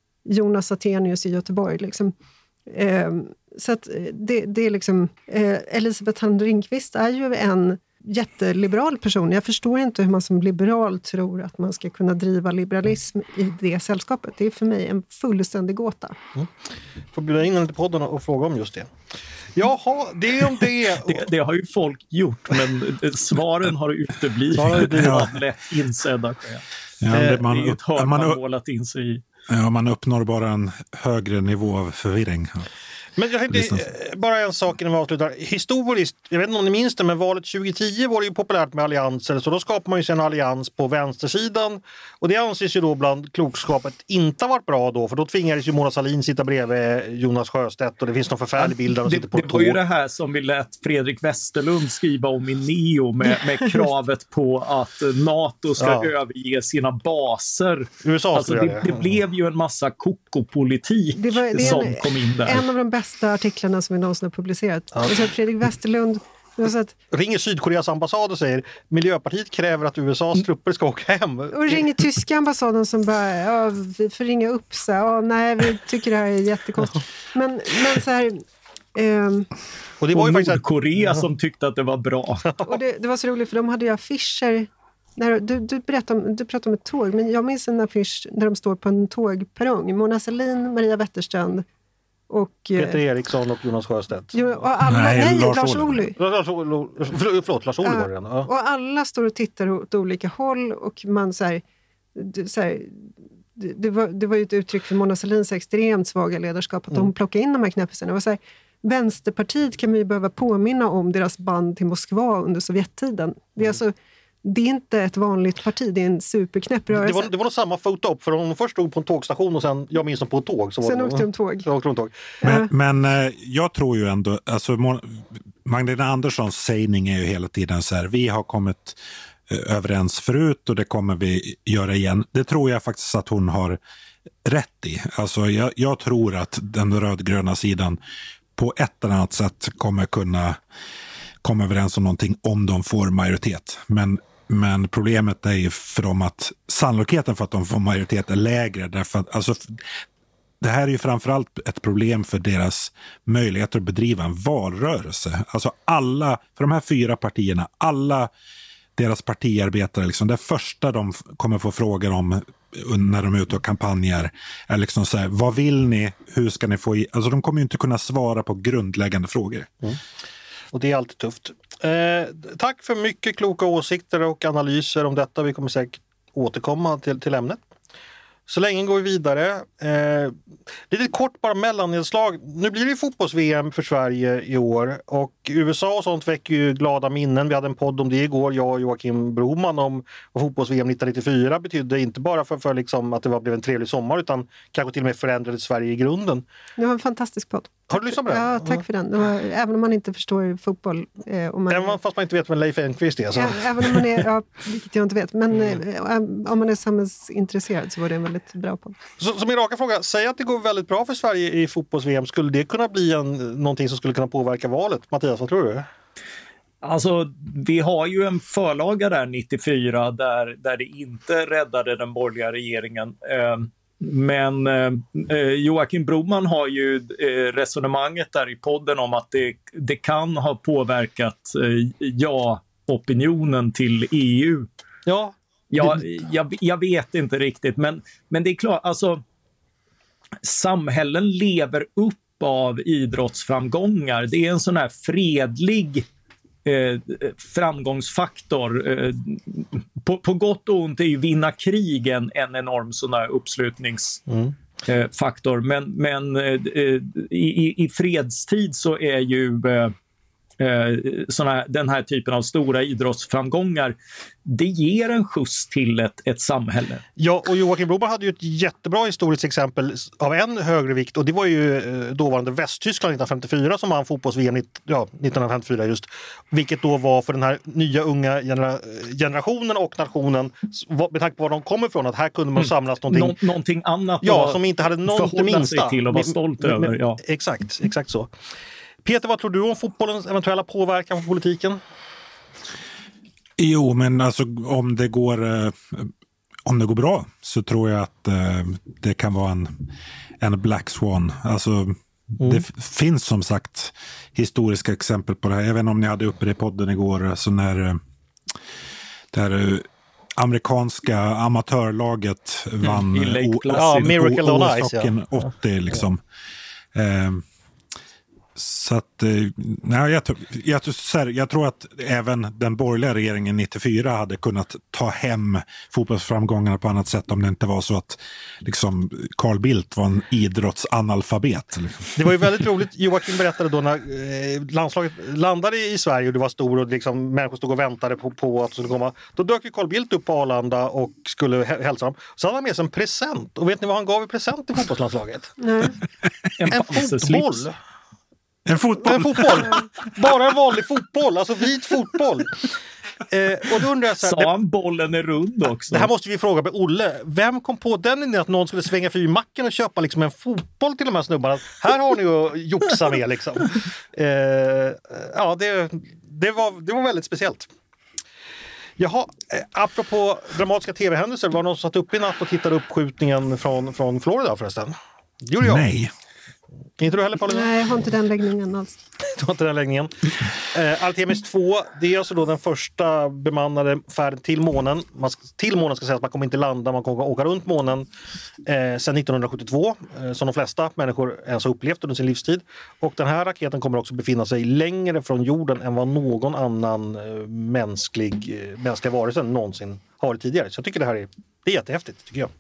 [SPEAKER 4] Jonas Attenius i Göteborg. Liksom. Eh, så att det, det är liksom... Eh, Elisabeth Thand Ringqvist är ju en jätteliberal person. Jag förstår inte hur man som liberal tror att man ska kunna driva liberalism i det sällskapet. Det är för mig en fullständig gåta.
[SPEAKER 1] Mm. Får bjuda in en till podden och fråga om just det. Jaha, det är om det.
[SPEAKER 3] det. Det har ju folk gjort, men svaren har uteblivit. Det är lätt insedda.
[SPEAKER 2] Ja, det, man,
[SPEAKER 3] det är ett hörn
[SPEAKER 2] man,
[SPEAKER 3] man målat in sig i.
[SPEAKER 2] Ja, man uppnår bara en högre nivå av förvirring.
[SPEAKER 1] Men jag tänkte, bara en sak innan vi avslutar. Historiskt, jag vet inte om ni minns det, men valet tjugo tio var det ju populärt med allianser, så då skapar man ju en allians på vänstersidan. Och det anses ju då bland klokskapet inte ha varit bra då, för då tvingades ju Mona Sahlin sitta bredvid Jonas Sjöstedt och det finns någon förfärlig bild där de sitter på
[SPEAKER 3] det, det var ju det här som vi lät Fredrik Westerlund skriva om i Neo med, med kravet på att NATO ska ja. överge sina baser.
[SPEAKER 1] U S A
[SPEAKER 3] alltså det, det. det blev ju en massa kokopolitik det var, det som en, kom in där.
[SPEAKER 4] En av de bästa artiklarna som vi någonsin har publicerat. Ja. Så Fredrik Westerlund att...
[SPEAKER 1] ringer Sydkoreas ambassad och säger Miljöpartiet kräver att U S A:s trupper ska åka hem.
[SPEAKER 4] Och ringer tyska ambassaden som bara, ja, vi får ringa upp så ja, nej, vi tycker det här är jättekonstigt. Men, men så här... Um...
[SPEAKER 3] Och det var ju faktiskt Nordkorea som tyckte att det var bra.
[SPEAKER 4] Och det, det var så roligt för de hade ju affischer. När, du, du, berättade om, du pratade om ett tåg, men jag minns en affisch där de står på en tågperrong. Mona Sahlin, Maria Wetterstrand, Och,
[SPEAKER 1] Peter Eriksson och Jonas Sjöstedt.
[SPEAKER 4] Jo, och alla, nej, nej, Lars, Lars Ohly.
[SPEAKER 1] Lars Ohly. Förlåt, Lars Ohly var det. Ja.
[SPEAKER 4] Och alla står och tittar åt olika håll och man så här, så här, det, det, var, det var ju ett uttryck för Mona Sahlins extremt svaga ledarskap att mm. de plockade in de här knäppisarna. Det var så här, Vänsterpartiet kan vi ju behöva påminna om deras band till Moskva under Sovjettiden. Det är mm. alltså det är inte ett vanligt parti, det är en superknäpp rörelse.
[SPEAKER 1] Det var, det var nog samma foto för de först stod på en tågstation och sen, jag minns dem på ett tåg. Så
[SPEAKER 4] sen
[SPEAKER 1] var
[SPEAKER 4] åkte de tåg.
[SPEAKER 1] Så åkte de tåg.
[SPEAKER 2] Men, uh. men eh, jag tror ju ändå, alltså Magdalena Anderssons sägning är ju hela tiden så här, vi har kommit eh, överens förut och det kommer vi göra igen. Det tror jag faktiskt att hon har rätt i. Alltså jag, jag tror att den rödgröna sidan på ett eller annat sätt kommer kunna komma överens om någonting om de får majoritet. Men Men problemet är ju för dem att sannolikheten för att de får majoritet är lägre. Därför att, alltså, det här är ju framförallt ett problem för deras möjligheter att bedriva en valrörelse. Alltså alla, för de här fyra partierna, alla deras partiarbetare, liksom, det första de kommer få frågor om när de är ute och kampanjer är liksom så här, vad vill ni, hur ska ni få i? Alltså de kommer ju inte kunna svara på grundläggande frågor.
[SPEAKER 1] Mm. Och det är alltid tufft. Eh, tack för mycket kloka åsikter och analyser om detta. Vi kommer säkert återkomma till, till ämnet. Så länge går vi vidare. Eh, lite kort bara mellannedslag. Nu blir det fotbolls-V M för Sverige i år. Och U S A och sånt väcker ju glada minnen. Vi hade en podd om det igår, jag och Joakim Broman, om vad fotbolls-V M nittonhundranittiofyra betydde. Inte bara för, för liksom att det var, blev en trevlig sommar, utan kanske till och med förändrade Sverige i grunden.
[SPEAKER 4] Det var en fantastisk podd.
[SPEAKER 1] Har du lyssnat på den?
[SPEAKER 4] Ja, tack för den. Det var, även om man inte förstår fotboll. Eh, om man,
[SPEAKER 1] även fast man inte vet vem Leif Enqvist är. Så.
[SPEAKER 4] Ja, även om man är, ja, vilket jag inte vet. Men eh, om man är samhällsintresserad så var det en väldigt bra podd.
[SPEAKER 1] Så, så min raka fråga, säg att det går väldigt bra för Sverige i fotbolls-V M. Skulle det kunna bli en, någonting som skulle kunna påverka valet? Mattias, vad tror du?
[SPEAKER 3] Alltså, vi har ju en förlaga där nittiofyra där, där det inte räddade den borgerliga regeringen. Eh, Men eh, Joakim Broman har ju eh, resonemanget där i podden om att det, det kan ha påverkat eh, ja-opinionen till E U.
[SPEAKER 1] Ja.
[SPEAKER 3] Ja, jag, jag vet inte riktigt, men, men det är klart, alltså samhällen lever upp av idrottsframgångar. Det är en sån här fredlig eh, framgångsfaktor. Eh, på, på gott och ont är ju vinna krigen en enorm sån här uppslutningsfaktor. Mm. Men, men eh, i, i fredstid så är ju eh, såna, den här typen av stora idrottsframgångar, det ger en skjuts till ett, ett samhälle.
[SPEAKER 1] Ja, och Joakim Broman hade ju ett jättebra historiskt exempel av en högre vikt, och det var ju dåvarande Västtyskland nittonhundrafemtiofyra som vann fotbolls-V M ja, nittonhundrafemtiofyra just, vilket då var för den här nya unga genera- generationen och nationen, med tanke på var de kommer ifrån, att här kunde man samlas någonting,
[SPEAKER 3] Nå- någonting annat
[SPEAKER 1] ja, som inte hade något det minsta
[SPEAKER 3] sig till och vara stolt med, över. Ja.
[SPEAKER 1] Exakt, exakt så. Peter, vad tror du om fotbollens eventuella påverkan på politiken?
[SPEAKER 2] Jo, men alltså om det går eh, om det går bra så tror jag att eh, det kan vara en, en black swan. Alltså mm. det f- finns som sagt historiska exempel på det här. Även om ni hade uppe det i podden igår, så när eh, där eh, amerikanska amatörlaget vann
[SPEAKER 3] mm.
[SPEAKER 2] o-
[SPEAKER 1] ja, Miracle on Ice, ja.
[SPEAKER 2] åttio liksom. Eh, Så att, nej, jag, jag, jag, jag tror att även den borgerliga regeringen nittiofyra hade kunnat ta hem fotbollsframgångarna på annat sätt om det inte var så att liksom, Carl Bildt var en idrottsanalfabet. Liksom.
[SPEAKER 1] Det var ju väldigt roligt, Joakim berättade då när eh, landslaget landade i Sverige och det var stor och liksom, människor stod och väntade på, på att det skulle komma. Då dök ju Carl Bildt upp på Arlanda och skulle hä- hälsa dem. Så hade han med sig en present. Och vet ni vad han gav i present till fotbollslandslaget?
[SPEAKER 4] Nej.
[SPEAKER 3] En,
[SPEAKER 1] en fotboll.
[SPEAKER 2] En fotboll.
[SPEAKER 1] En fotboll. Bara en vanlig fotboll, alltså vit fotboll. Eh, och då undrar jag så här,
[SPEAKER 3] sa han bollen är rund också?
[SPEAKER 1] Det här måste vi fråga med Olle. Vem kom på den idén att någon skulle svänga förbi macken och köpa liksom en fotboll till de här snubbarna? Här har ni att joxa med liksom. Eh, ja, det, det, var, det var väldigt speciellt. Jaha, eh, apropå dramatiska tv-händelser, var det någon som satt upp i natt och tittade upp skjutningen från, från Florida förresten? Det gjorde jag.
[SPEAKER 2] Nej.
[SPEAKER 1] Inte du heller, Paulina?
[SPEAKER 4] Nej, jag har inte den läggningen alls.
[SPEAKER 1] Du har inte den läggningen. Eh, Artemis två, det är alltså då den första bemannade färden till månen. Man ska, till månen ska säga att man kommer inte landa, man kommer åka runt månen eh, sedan nittonhundrasjuttiotvå, eh, som de flesta människor ens har upplevt under sin livstid. Och den här raketen kommer också befinna sig längre från jorden än vad någon annan eh, mänsklig, eh, mänskliga varelse någonsin har varit tidigare. Så jag tycker det här är, det är jättehäftigt, tycker jag.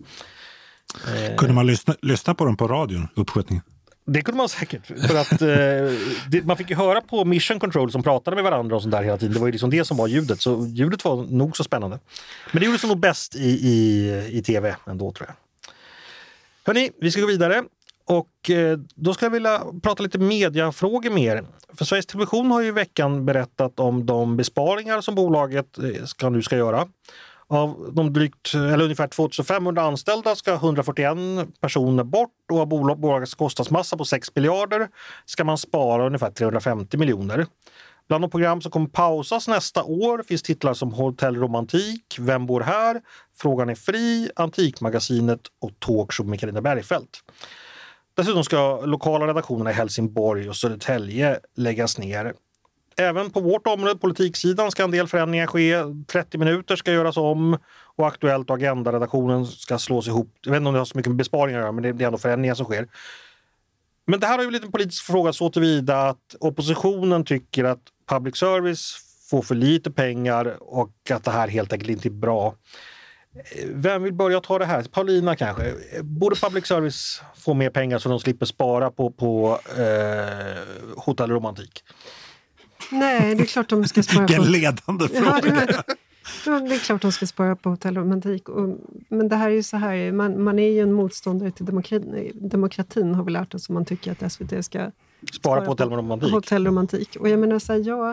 [SPEAKER 1] Eh,
[SPEAKER 2] Kunde man lyssna, lyssna på dem på radion, uppskjutningen?
[SPEAKER 1] Det kunde man säkert. För att, eh, det, man fick ju höra på Mission Control som pratade med varandra och sånt där hela tiden. Det var ju liksom det som var ljudet. Så ljudet var nog så spännande. Men det gjorde sig nog bäst i, i, i tv ändå, tror jag. Hörrni, vi ska gå vidare. Och eh, då ska jag vilja prata lite mediafrågor med er. För Sveriges Television har ju i veckan berättat om de besparingar som bolaget ska, nu ska göra. Av de drygt, eller ungefär tvåtusenfemhundra anställda ska hundrafyrtioen personer bort och av bolagets kostnadsmassa på sex miljarder ska man spara ungefär trehundrafemtio miljoner. Bland de program som kommer pausas nästa år finns titlar som Hotell Romantik, Vem bor här?, Frågan är fri, Antikmagasinet och Talkshow med Carina Bergfeldt. Dessutom ska lokala redaktionerna i Helsingborg och Södertälje läggas ner. Även på vårt område, politiksidan, ska en del förändringar ske. trettio minuter ska göras om och Aktuellt och Agenda-redaktionen ska slås ihop. Jag vet inte om det har så mycket med besparingar att göra, men det är ändå förändringar som sker. Men det här är ju lite en politisk fråga så tillvida att oppositionen tycker att public service får för lite pengar och att det här helt enkelt inte är bra. Vem vill börja ta det här? Paulina kanske. Borde public service få mer pengar så de slipper spara på, på eh, Hotell Romantik?
[SPEAKER 4] Nej, det är klart de ska spara på...
[SPEAKER 2] Vilken ledande fråga.
[SPEAKER 4] Ja, det, är, det är klart de ska spara på Hotell Romantik. Och, men det här är ju så här, man, man är ju en motståndare till demokratin. Demokratin har vi lärt oss om man tycker att S V T ska
[SPEAKER 1] spara,
[SPEAKER 4] spara
[SPEAKER 1] på Hotell Romantik.
[SPEAKER 4] Hotell Romantik. Och jag menar så här, jag...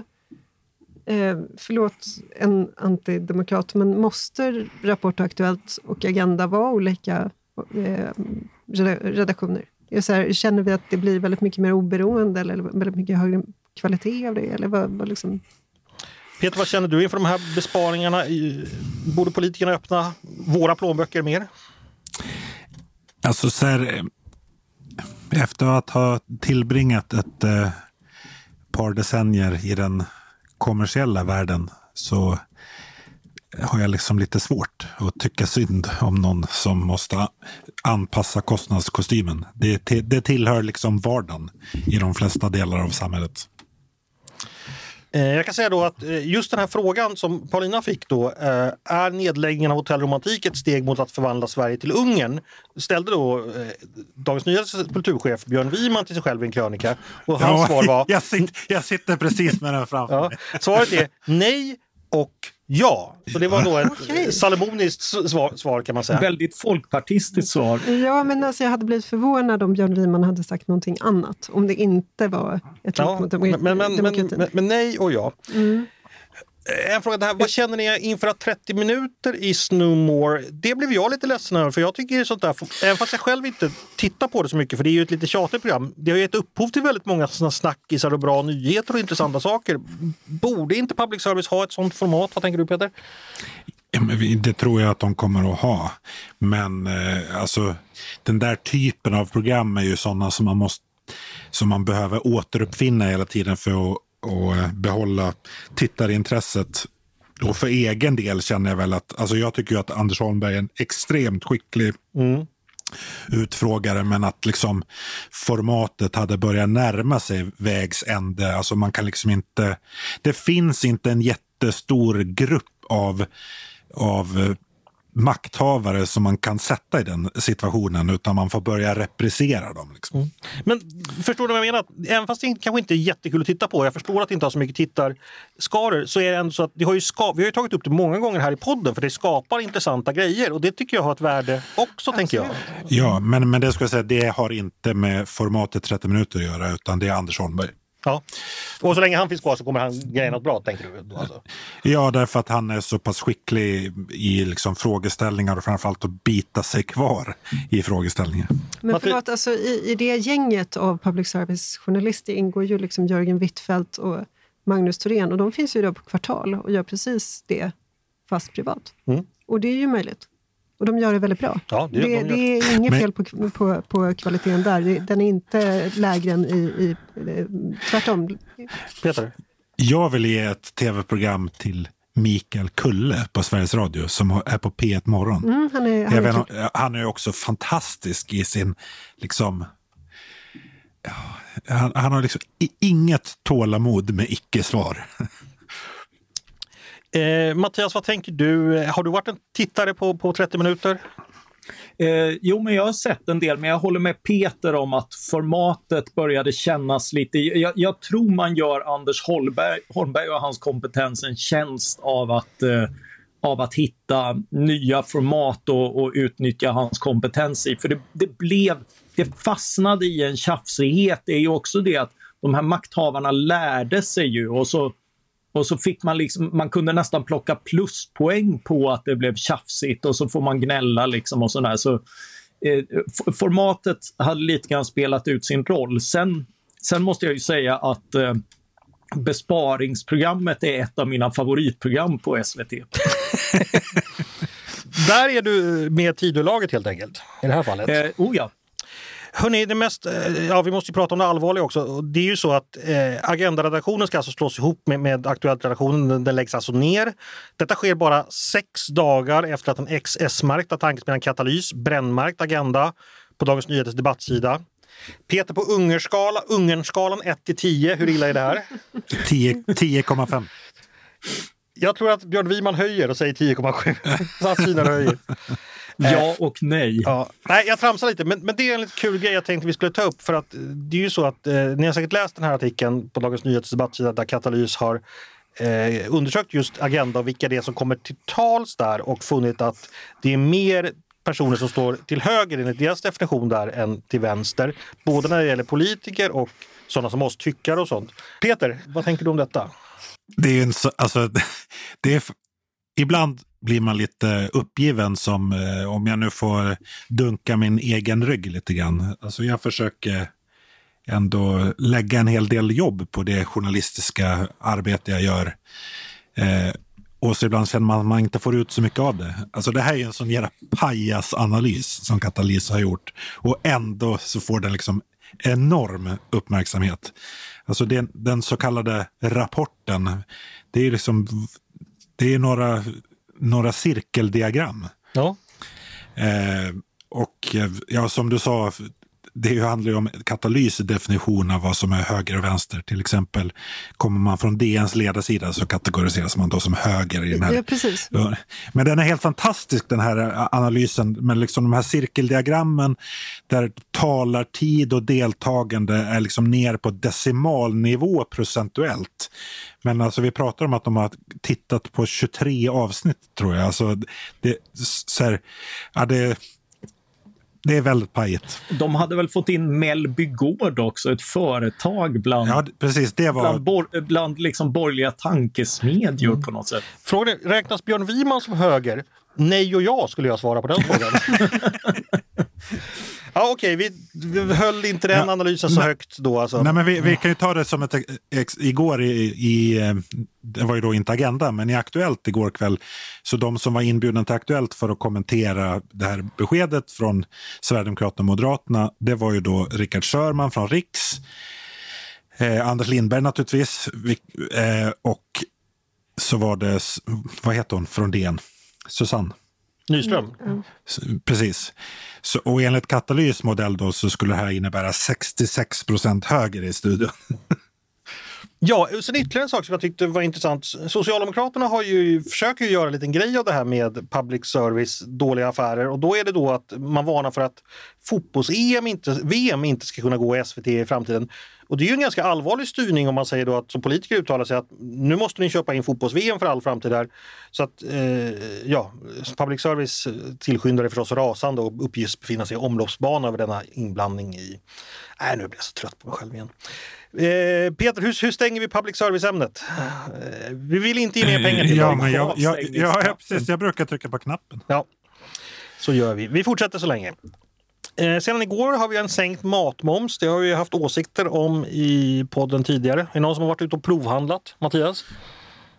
[SPEAKER 4] Eh, förlåt en antidemokrat, men måste Rapport och Aktuellt och Agenda vara olika eh, redaktioner? Så här, känner vi att det blir väldigt mycket mer oberoende eller väldigt mycket högre kvalitet av det? Eller vad, vad liksom...
[SPEAKER 1] Peter, vad känner du inför de här besparingarna? Borde politikerna öppna våra plånböcker mer?
[SPEAKER 2] Alltså så här, efter att ha tillbringat ett eh, par decennier i den kommersiella världen så har jag liksom lite svårt att tycka synd om någon som måste anpassa kostnadskostymen. Det, det tillhör liksom vardagen i de flesta delar av samhället.
[SPEAKER 1] Jag kan säga då att just den här frågan som Paulina fick då, är nedläggningen av Hotell Romantik ett steg mot att förvandla Sverige till Ungern? Ställde då Dagens Nyheters kulturchef Björn Wiman till sig själv i en krönika. Och hans
[SPEAKER 2] ja,
[SPEAKER 1] svar var...
[SPEAKER 2] Jag sitter, jag sitter precis med den framför
[SPEAKER 1] ja,
[SPEAKER 2] mig.
[SPEAKER 1] Svaret är nej och ja. Så det var då ett
[SPEAKER 4] okay.
[SPEAKER 1] salomoniskt svar, svar kan man säga.
[SPEAKER 3] Väldigt folkpartistiskt svar.
[SPEAKER 4] Ja, men alltså jag hade blivit förvånad om Björn Wiman hade sagt någonting annat. Om det inte var ett
[SPEAKER 1] ja,
[SPEAKER 4] hot mot demokratin.
[SPEAKER 1] Men, men, men, men, men nej och ja.
[SPEAKER 4] Mm.
[SPEAKER 1] En fråga det här, vad känner ni inför att trettio minuter is no more? Det blev jag lite ledsen över, för jag tycker sånt där, även fast jag själv inte tittar på det så mycket, för det är ju ett lite tjatigt program. Det har gett upphov till väldigt många såna snackisar och bra nyheter och intressanta saker. Borde inte public service ha ett sånt format? Vad tänker du, Peter?
[SPEAKER 2] Ja, men det tror jag att de kommer att ha. Men eh, alltså, den där typen av program är ju sådana som man måste, som man behöver återuppfinna hela tiden för att och behålla tittarintresset. Och för egen del känner jag väl att, alltså jag tycker ju att Anders Holmberg är en extremt skicklig mm. utfrågare, men att liksom formatet hade börjat närma sig vägs ände. Alltså man kan liksom inte, det finns inte en jättestor grupp av, av makthavare som man kan sätta i den situationen, utan man får börja reprisera dem. Liksom.
[SPEAKER 1] Mm. Men förstår du vad jag menar? Även fast det kanske inte är jättekul att titta på, jag förstår att det inte har så mycket tittarskaror, så är det ändå så att det har ju ska- vi har ju tagit upp det många gånger här i podden, för det skapar intressanta grejer, och det tycker jag har ett värde också. Absolut. Tänker jag.
[SPEAKER 2] Ja, men, men det ska jag säga, det har inte med formatet trettio minuter att göra, utan det är Anders Holmberg.
[SPEAKER 1] Ja, och så länge han finns kvar så kommer han greja något bra, tänker du? Alltså.
[SPEAKER 2] Ja, därför att han är så pass skicklig i liksom frågeställningar och framförallt att bita sig kvar i frågeställningar.
[SPEAKER 4] Men förlåt, alltså, i, i det gänget av public service-journalister ingår ju liksom Jörgen Wittfeldt och Magnus Thorén, och de finns ju då på Kvartal och gör precis det fast privat. Mm. Och det är ju möjligt. Och de gör det väldigt bra.
[SPEAKER 1] Ja, det,
[SPEAKER 4] det,
[SPEAKER 1] de
[SPEAKER 4] det är inget
[SPEAKER 2] Men...
[SPEAKER 4] fel på, på, på kvaliteten där. Den är inte lägre än i, i tvärtom.
[SPEAKER 1] Peter?
[SPEAKER 2] Jag vill ge ett tv-program till Mikael Kulle på Sveriges Radio som är på P ett morgon.
[SPEAKER 4] Mm, han, är, han,
[SPEAKER 2] Även,
[SPEAKER 4] är
[SPEAKER 2] han är också fantastisk i sin liksom... Han, han har liksom inget tålamod med icke-svar.
[SPEAKER 1] Eh, Mattias, vad tänker du? Har du varit en tittare på, på trettio minuter?
[SPEAKER 3] Eh, jo, men jag har sett en del, men jag håller med Peter om att formatet började kännas lite... Jag, jag tror man gör Anders Holmberg, Holmberg och hans kompetens en tjänst av att, eh, av att hitta nya format och, och utnyttja hans kompetens i. För det, det blev... Det fastnade i en tjafsighet. Det är ju också det att de här makthavarna lärde sig ju och så, och så fick man liksom, man kunde nästan plocka pluspoäng på att det blev tjafsigt och så får man gnälla liksom och sådär. Så eh, formatet hade lite grann spelat ut sin roll. Sen, sen måste jag ju säga att eh, besparingsprogrammet är ett av mina favoritprogram på S V T.
[SPEAKER 1] Där är du med tidulaget helt enkelt, i det här fallet.
[SPEAKER 3] Eh, oh ja.
[SPEAKER 1] Hörrni, det mest, ja, vi måste ju prata om det allvarliga också. Det är ju så att eh, Agenda-redaktionen ska alltså slås ihop med, med Aktuellt-redaktionen. Den, den läggs alltså ner. Detta sker bara sex dagar efter att en X S-märkta tankesmedjan Katalys brännmärkt Agenda på Dagens Nyheters debattsida. Peter, på ungerskala, Ungernskalan ett till tio, hur illa är det här?
[SPEAKER 2] tio komma fem.
[SPEAKER 1] Jag tror att Björn Wiman höjer och säger tio komma sju. Så han synar höjer.
[SPEAKER 3] Ja och nej.
[SPEAKER 1] Ja. Nej, jag tramsar lite, men, men det är en lite kul grej jag tänkte vi skulle ta upp, för att det är ju så att eh, ni har säkert läst den här artikeln på Dagens Nyheters debattsida där Katalys har eh, undersökt just Agenda och vilka det är som kommer till tals där och funnit att det är mer personer som står till höger enligt deras definition där än till vänster, både när det gäller politiker och sådana som oss tyckare och sånt. Peter, vad tänker du om detta?
[SPEAKER 2] Det är ju en så, alltså, det är, ibland blir man lite uppgiven som, eh, om jag nu får dunka min egen rygg lite grann. Alltså jag försöker ändå lägga en hel del jobb på det journalistiska arbete jag gör. Eh, och så ibland känner man att man inte får ut så mycket av det. Alltså det här är en sån jävla pajasanalys som Katalys har gjort. Och ändå så får den liksom enorm uppmärksamhet. Alltså den, den så kallade rapporten, det är liksom, det är några... några cirkeldiagram.
[SPEAKER 1] Ja.
[SPEAKER 2] Eh, och ja, som du sa, det handlar ju om Katalys definition av vad som är höger och vänster. Till exempel kommer man från D N:s ledarsida så kategoriseras man då som höger i den här.
[SPEAKER 4] Ja, precis.
[SPEAKER 2] Men den är helt fantastisk, den här analysen, med liksom de här cirkeldiagrammen där talartid och deltagande är liksom ner på decimalnivå procentuellt. Men alltså vi pratar om att de har tittat på tjugotre avsnitt, tror jag. Alltså det, så här, ja, det Det är väldigt pajigt.
[SPEAKER 3] De hade väl fått in Mellby Gård också, ett företag bland,
[SPEAKER 2] ja, precis, det var...
[SPEAKER 3] bland, bor, bland liksom borgerliga tankesmedjor mm. på något sätt.
[SPEAKER 1] Frågan är, räknas Björn Wiman som höger? Nej och ja skulle jag svara på den frågan. Ja, okej, okay, vi, vi höll inte den ja, analysen så
[SPEAKER 2] nej,
[SPEAKER 1] högt då. Alltså.
[SPEAKER 2] Nej, men vi, vi kan ju ta det som ett ex, igår i, i, det var ju då inte Agenda, men i Aktuellt igår kväll, så de som var inbjudna till Aktuellt för att kommentera det här beskedet från Sverigedemokraterna och Moderaterna, det var ju då Rickard Sörman från Riks, eh, Anders Lindberg naturligtvis, eh, och så var det, vad heter hon från D N? Susanne
[SPEAKER 1] Nyström.
[SPEAKER 4] Mm.
[SPEAKER 2] Precis. Så, och enligt Katalys modell då så skulle det här innebära sextiosex procent högre i studion.
[SPEAKER 1] Ja, sen ytterligare en sak som jag tyckte var intressant. Socialdemokraterna har ju, försöker ju göra en liten grej av det här med public service, dåliga affärer. Och då är det då att man varnar för att fotbolls-E M inte, V M inte ska kunna gå i S V T i framtiden. Och det är ju en ganska allvarlig styrning om man säger då att som politiker uttalar sig att nu måste ni köpa in fotbolls-V M för all framtid där. Så att, eh, ja, public service tillskyndar är förstås rasande och uppges befinna sig i omloppsbana över denna inblandning i... Nej, nu blir jag så trött på mig själv igen. Eh, Peter, hur, hur stänger vi public service-ämnet? Eh, vi vill inte ge mer pengar till
[SPEAKER 2] ja,
[SPEAKER 1] dem.
[SPEAKER 2] Men jag, jag, jag, ja, precis. Jag brukar trycka på knappen.
[SPEAKER 1] Ja, så gör vi. Vi fortsätter så länge. Eh, sedan igår har vi en sänkt matmoms. Det har vi haft åsikter om i podden tidigare. Är det någon som har varit ute och provhandlat? Mattias?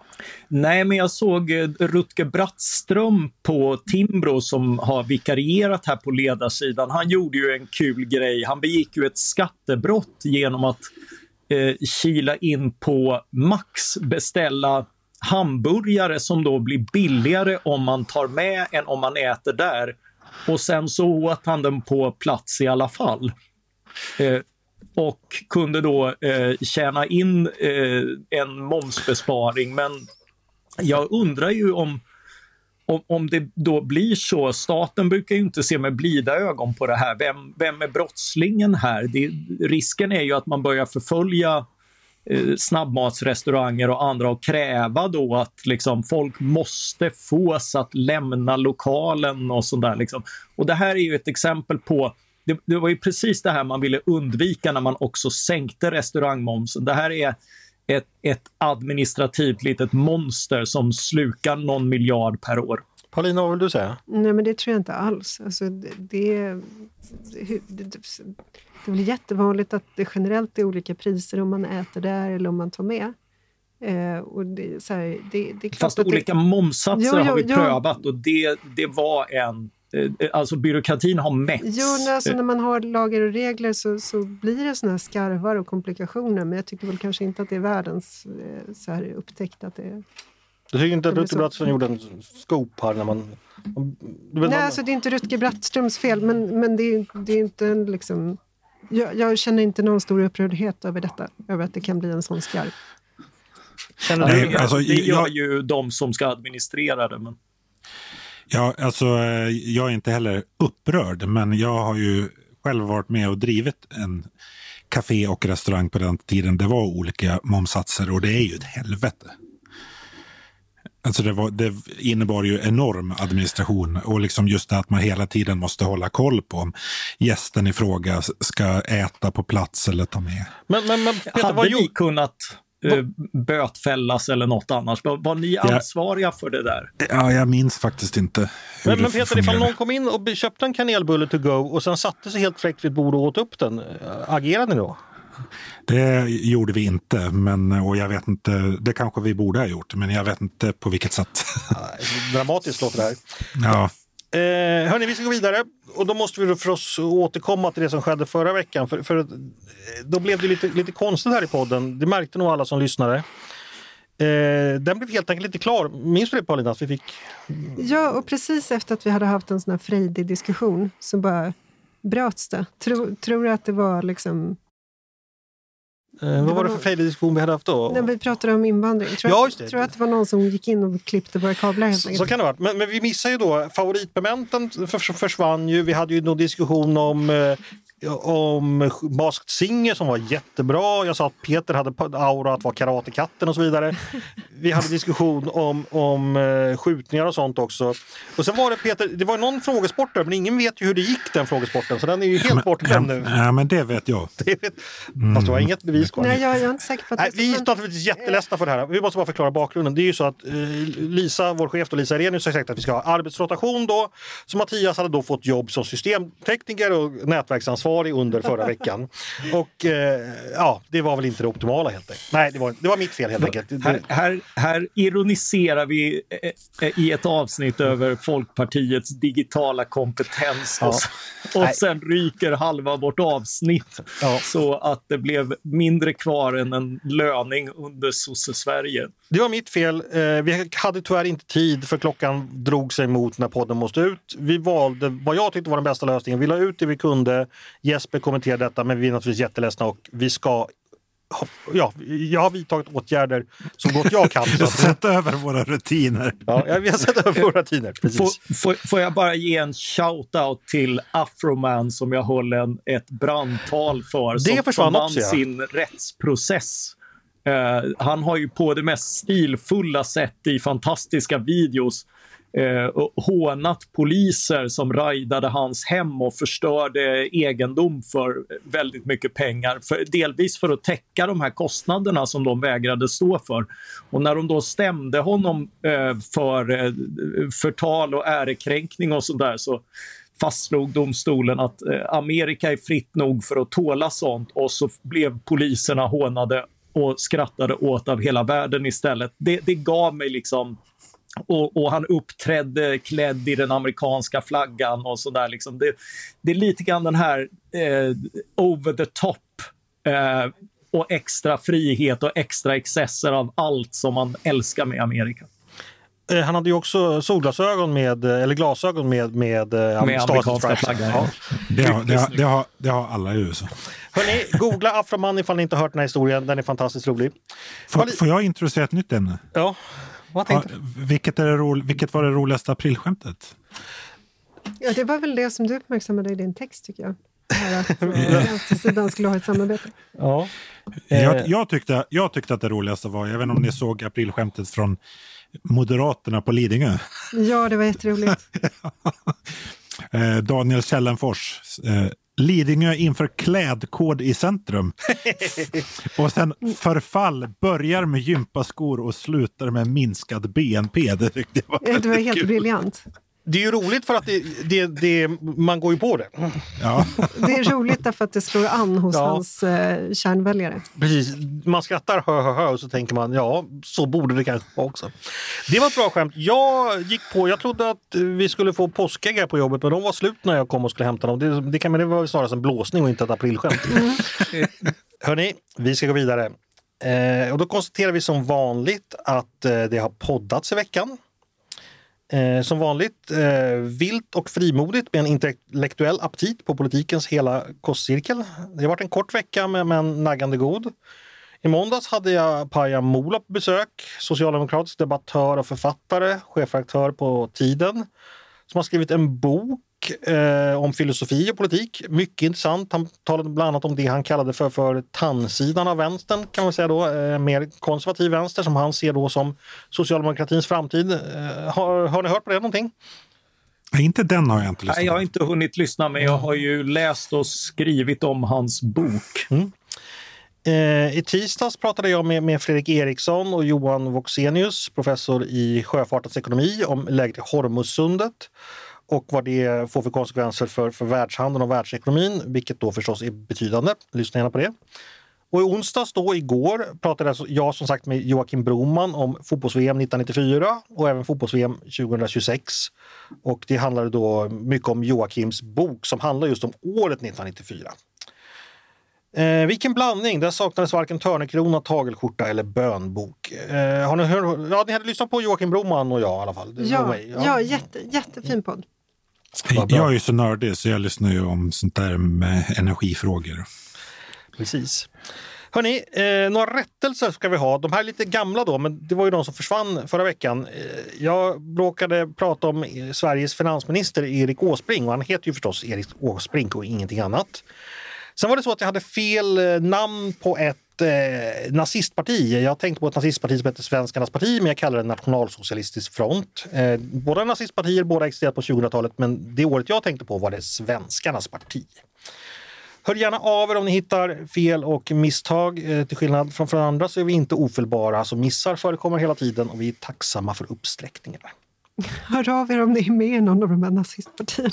[SPEAKER 3] Nej, men jag såg Rutger Brattström på Timbro som har vikarierat här på ledarsidan. Han gjorde ju en kul grej. Han begick ju ett skattebrott genom att eh, kila in på Max, beställa hamburgare som då blir billigare om man tar med än om man äter där. Och sen så åt han den på plats i alla fall. Eh, och kunde då eh, tjäna in eh, en momsbesparing. Men jag undrar ju om, om, om det då blir så. Staten brukar ju inte se med blida ögon på det här. Vem, vem är brottslingen här? Det, risken är ju att man börjar förfölja eh, snabbmatsrestauranger och andra och kräva då att liksom, folk måste fås att lämna lokalen och sådär. Liksom. Och det här är ju ett exempel på Det, det var ju precis det här man ville undvika när man också sänkte restaurangmomsen. Det här är ett, ett administrativt litet monster som slukar någon miljard per år.
[SPEAKER 1] Paulina, vad vill du säga?
[SPEAKER 4] Nej, men det tror jag inte alls. Alltså, det, det, det, det, det blir jättevanligt att det generellt är olika priser om man äter där eller om man tar med. Eh, och det, så här, det, det är klart
[SPEAKER 3] Fast
[SPEAKER 4] att
[SPEAKER 3] olika
[SPEAKER 4] det,
[SPEAKER 3] momsatser
[SPEAKER 4] jo, jo,
[SPEAKER 3] har vi
[SPEAKER 4] jo.
[SPEAKER 3] prövat och det, det var en... Alltså byråkratin har mätt.
[SPEAKER 4] Jo, alltså, när man har lagar och regler så, så blir det såna här skarvar och komplikationer. Men jag tycker väl kanske inte att det är världens eh, så här upptäckt att det...
[SPEAKER 1] Du tycker inte att
[SPEAKER 4] Det blir
[SPEAKER 1] Rutger
[SPEAKER 4] så.
[SPEAKER 1] Brattström gjorde en scoop här när man... Du vet,
[SPEAKER 4] Nej,
[SPEAKER 1] man-
[SPEAKER 4] alltså det är inte Rutger Brattströms fel, men, men det, är, det är inte en liksom... Jag, jag känner inte någon stor upprördhet över detta, över att det kan bli en sån skarv.
[SPEAKER 1] Känner
[SPEAKER 2] Nej,
[SPEAKER 1] du...
[SPEAKER 2] alltså,
[SPEAKER 3] det gör
[SPEAKER 2] jag-
[SPEAKER 3] ju de som ska administrera det. Men...
[SPEAKER 2] Ja, alltså, eh, jag är inte heller upprörd, men jag har ju själv varit med och drivit en café och restaurang på den tiden. Det var olika momsatser och det är ju ett helvete. Alltså det, var, det innebar ju enorm administration och liksom just det att man hela tiden måste hålla koll på om gästen i fråga ska äta på plats eller ta med.
[SPEAKER 1] Men, men, men Peter,
[SPEAKER 3] Hade
[SPEAKER 1] vad
[SPEAKER 3] ni
[SPEAKER 1] gjorde...
[SPEAKER 3] kunnat eh, bötfällas eller något annars? Var, var ni
[SPEAKER 2] Ja.
[SPEAKER 3] ansvariga för det där?
[SPEAKER 2] Ja, jag minns faktiskt inte hur
[SPEAKER 1] Men,
[SPEAKER 2] det
[SPEAKER 1] men Peter, ifall
[SPEAKER 2] fungerade.
[SPEAKER 1] någon kom in och köpte en kanelbulle to go och sen satte sig helt fräckt vid ett bord och åt upp den, agerade ni då?
[SPEAKER 2] Det gjorde vi inte, men, och jag vet inte, det kanske vi borde ha gjort, men jag vet inte på vilket sätt.
[SPEAKER 1] Dramatiskt låter det här.
[SPEAKER 2] Ja.
[SPEAKER 1] Eh, hörni, vi ska gå vidare och då måste vi för oss återkomma till det som skedde förra veckan. För, för då blev det lite, lite konstigt här i podden. Det märkte nog alla som lyssnade. Eh, den blev helt enkelt inte klar. Minns du det, Paulina? Att vi fick...
[SPEAKER 4] Ja, och precis efter att vi hade haft en sån här frejdig diskussion så bara bröts det. Tror, tror du att det var liksom...
[SPEAKER 1] Eh, vad var det för frejdig diskussion vi hade haft då?
[SPEAKER 4] När vi pratade om invandring. Tror
[SPEAKER 1] Ja,
[SPEAKER 4] jag
[SPEAKER 1] just det.
[SPEAKER 4] tror att det var någon som gick in och klippte våra kablar helt
[SPEAKER 1] Så,
[SPEAKER 4] enkelt.
[SPEAKER 1] så kan det vara. Men, men vi missar ju då favoritmomenten för, försvann ju. Vi hade ju någon diskussion om eh, om Masked Singer som var jättebra. Jag sa att Peter hade aura att vara karatekatten och så vidare. Vi hade diskussion om, om eh, skjutningar och sånt också. Och sen var det Peter, det var någon frågesport där, men ingen vet ju hur det gick den frågesporten, så den är ju helt bortglömd nu.
[SPEAKER 2] Ja, men det vet jag.
[SPEAKER 1] Det vet, fast du har inget bevis kvar.
[SPEAKER 4] Nej, jag, jag är inte säker på att
[SPEAKER 1] Nej,
[SPEAKER 4] det
[SPEAKER 1] vi är
[SPEAKER 4] men-
[SPEAKER 1] naturligtvis jätteledsna för det här. Vi måste bara förklara bakgrunden. Det är ju så att eh, Lisa, vår chef då, Lisa Arrhenius har sagt att vi ska ha arbetsrotation då. Så Mattias hade då fått jobb som systemtekniker och nätverksansvarig under förra veckan. Och eh, ja, det var väl inte det optimala helt enkelt. Nej, det var, det var mitt fel helt enkelt. Det,
[SPEAKER 3] Här, här, här ironiserar vi eh, eh, i ett avsnitt över Folkpartiets digitala kompetens
[SPEAKER 1] Ja.
[SPEAKER 3] och, s- och
[SPEAKER 1] Nej.
[SPEAKER 3] sen ryker halva vårt avsnitt
[SPEAKER 1] Ja.
[SPEAKER 3] så att det blev mindre kvar än en löning under Sosse-Sverige.
[SPEAKER 1] det var mitt fel. Eh, vi hade tyvärr inte tid för klockan drog sig emot när podden måste ut. Vi valde vad jag tyckte var den bästa lösningen. Vi la ut det vi kunde. Jesper kommenterade detta, men vi är naturligtvis jätteledsna och vi ska... Ja, jag har vidtagit åtgärder så gott jag kan. Så att,
[SPEAKER 2] Sätt över våra rutiner.
[SPEAKER 1] ja, vi har sett över våra rutiner. Precis.
[SPEAKER 3] Får, får, får jag bara ge en shout-out till Afroman som jag höll en, ett brandtal för.
[SPEAKER 1] Det
[SPEAKER 3] som,
[SPEAKER 1] försvann
[SPEAKER 3] som vann
[SPEAKER 1] också, ja.
[SPEAKER 3] sin rättsprocess. Eh, han har ju på det mest stilfulla sätt i fantastiska videos eh, och hånat poliser som raidade hans hem och förstörde egendom för väldigt mycket pengar. För, delvis för att täcka de här kostnaderna som de vägrade stå för. Och när de då stämde honom eh, för eh, förtal och ärekränkning och sådär så fastslog domstolen att eh, Amerika är fritt nog för att tåla sånt och så blev poliserna hånade och skrattade åt av hela världen istället. Det, det gav mig liksom... Och, och han uppträdde klädd i den amerikanska flaggan och sådär. Liksom. Det, det är lite grann den här eh, over the top eh, och extra frihet och extra excesser av allt som man älskar med Amerika.
[SPEAKER 1] Han hade ju också solglasögon med, eller glasögon med, med, med,
[SPEAKER 3] med amerikanska flaggan. Ja.
[SPEAKER 2] Det, har, det, har, det, har, det har alla i U S A.
[SPEAKER 1] Hörrni, googla Afroman ifall ni inte har hört den här historien. Den är fantastiskt rolig.
[SPEAKER 2] Får, får jag introducera ett nytt ämne?
[SPEAKER 1] Ja, vad tänkte
[SPEAKER 2] ja, du? Vilket, är det ro, vilket var det roligaste aprilskämtet?
[SPEAKER 4] Ja, det var väl det som du uppmärksammade i din text, tycker jag. Här att vänstersidan skulle ha ett samarbete.
[SPEAKER 1] Ja.
[SPEAKER 2] Jag, jag, tyckte, jag tyckte att det roligaste var, jag vet inte om ni såg aprilskämtet från Moderaterna på Lidingö.
[SPEAKER 4] Ja, det var jätteroligt.
[SPEAKER 2] Daniel Källenfors. Lidingö inför klädkod i centrum. Och sen förfall börjar med gympaskor och slutar med minskad B N P. Det, det var,
[SPEAKER 4] det var helt kul. Briljant.
[SPEAKER 1] Det är ju roligt för att det, det, det, man går ju på det.
[SPEAKER 2] Ja.
[SPEAKER 4] Det är roligt därför att det slår an hos ja. hans eh, kärnväljare.
[SPEAKER 1] Precis, man skrattar hö, hö, hö och så tänker man, ja, så borde det kanske vara också. Det var ett bra skämt. Jag gick på, jag trodde att vi skulle få påskäggar på jobbet, men de var slut när jag kom och skulle hämta dem. Det, det, kan, men det var snarare en blåsning och inte ett aprilskämt. Mm. Hörrni, vi ska gå vidare. Eh, och då konstaterar vi som vanligt att eh, det har poddats i veckan. Eh, som vanligt eh, vilt och frimodigt med en intellektuell aptit på politikens hela kostcirkel. Det har varit en kort vecka med, med en naggande god. I måndags hade jag Paja Mola på besök, socialdemokratisk debattör och författare, chefredaktör på Tiden, som har skrivit en bok eh, om filosofi och politik. Mycket intressant. Han talade bland annat om det han kallade för, för tandsidan av vänstern, kan man säga då. Eh, mer konservativ vänster som han ser då som socialdemokratins framtid. Eh, har, har ni hört på det någonting?
[SPEAKER 2] Inte den har jag inte lyssnat på.
[SPEAKER 3] Nej, jag har inte hunnit lyssna, men jag har ju läst och skrivit om hans bok.
[SPEAKER 1] Mm. I tisdags pratade jag med, med Fredrik Eriksson och Johan Voxenius, professor i sjöfartens ekonomi, om läget i Hormuzsundet och vad det får för konsekvenser för, för världshandeln och världsekonomin, vilket då förstås är betydande. Lyssna gärna på det. Och i onsdags då, igår, pratade jag som sagt med Joakim Broman om fotbolls-V M nittonhundranittiofyra och även fotbolls-V M tjugohundratjugosex. Och det handlade då mycket om Joakims bok som handlar just om året nittonhundranittiofyra. Eh, vilken blandning, där saknades varken törnekrona, tagelskjorta eller bönbok. Eh, har ni hört, ja, ni hade lyssnat på Joakim Broman och jag i alla fall.
[SPEAKER 4] Ja, ja. ja jätte, jättefin podd.
[SPEAKER 2] Jag är ju så nördig så jag lyssnar ju om sånt där med energifrågor.
[SPEAKER 1] Precis. Hörrni, eh, några rättelser ska vi ha. De här är lite gamla då, men det var ju de som försvann förra veckan. Eh, jag råkade prata om Sveriges finansminister Erik Åsbrink och han heter ju förstås Erik Åsbrink och ingenting annat. Sen var det så att jag hade fel namn på ett eh, nazistparti. Jag tänkte på ett nazistparti som heter Svenskarnas parti, men jag kallar det Nationalsocialistisk front. Eh, båda nazistpartier, båda existerat på tjugohundratalet, men det året jag tänkte på var det Svenskarnas parti. Hör gärna av er om ni hittar fel och misstag. Eh, till skillnad från, från andra så är vi inte ofelbara, alltså missar förekommer hela tiden och vi är tacksamma för uppsträckningarna.
[SPEAKER 4] Hör av er om ni är med i någon av de här nazistpartierna.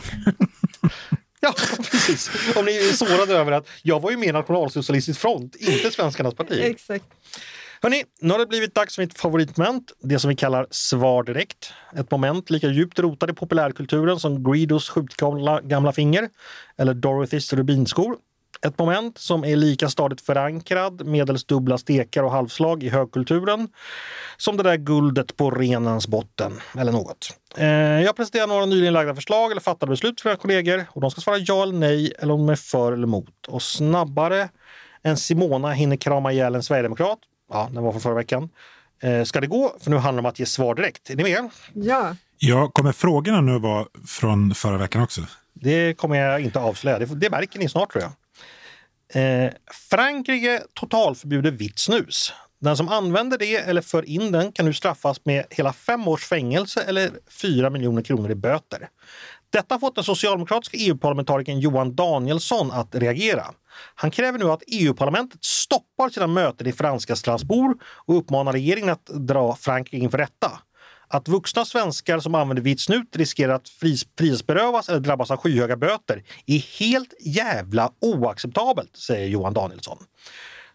[SPEAKER 1] Ja, precis. Om ni är sårade över att jag var ju med i Nationalsocialistisk front, inte Svenskarnas parti.
[SPEAKER 4] Exakt.
[SPEAKER 1] Hörrni, nu har det blivit dags för mitt favoritmoment, det som vi kallar svar direkt. Ett moment lika djupt rotat i populärkulturen som Greedos skjutgamla gamla finger eller Dorothys rubinskor. Ett moment som är lika stadigt förankrad medels dubbla stekar och halvslag i högkulturen som det där guldet på renens botten eller något. Eh, jag presenterar några nyligen lagda förslag eller fattade beslut för era kollegor och de ska svara ja eller nej eller om de är för eller emot. Och snabbare än Simona hinner krama ihjäl en Sverigedemokrat, ja, den var från förra veckan, eh, ska det gå, för nu handlar det om att ge svar direkt. Är ni med?
[SPEAKER 4] Ja.
[SPEAKER 2] Ja, kommer frågorna nu vara från förra veckan också?
[SPEAKER 1] Det kommer jag inte avslöja, det, det märker ni snart tror jag. Eh, Frankrike totalförbjuder vitt snus. Den som använder det eller för in den kan nu straffas med hela fem års fängelse eller fyra miljoner kronor i böter. Detta har fått den socialdemokratiska E U-parlamentarikern Johan Danielsson att reagera. Han kräver nu att E U-parlamentet stoppar sina möten i franska Strasbourg och uppmanar regeringen att dra Frankrike inför rätta. Att vuxna svenskar som använder vit snut riskerar att frihetsberövas eller drabbas av skyhöga böter är helt jävla oacceptabelt, säger Johan Danielsson.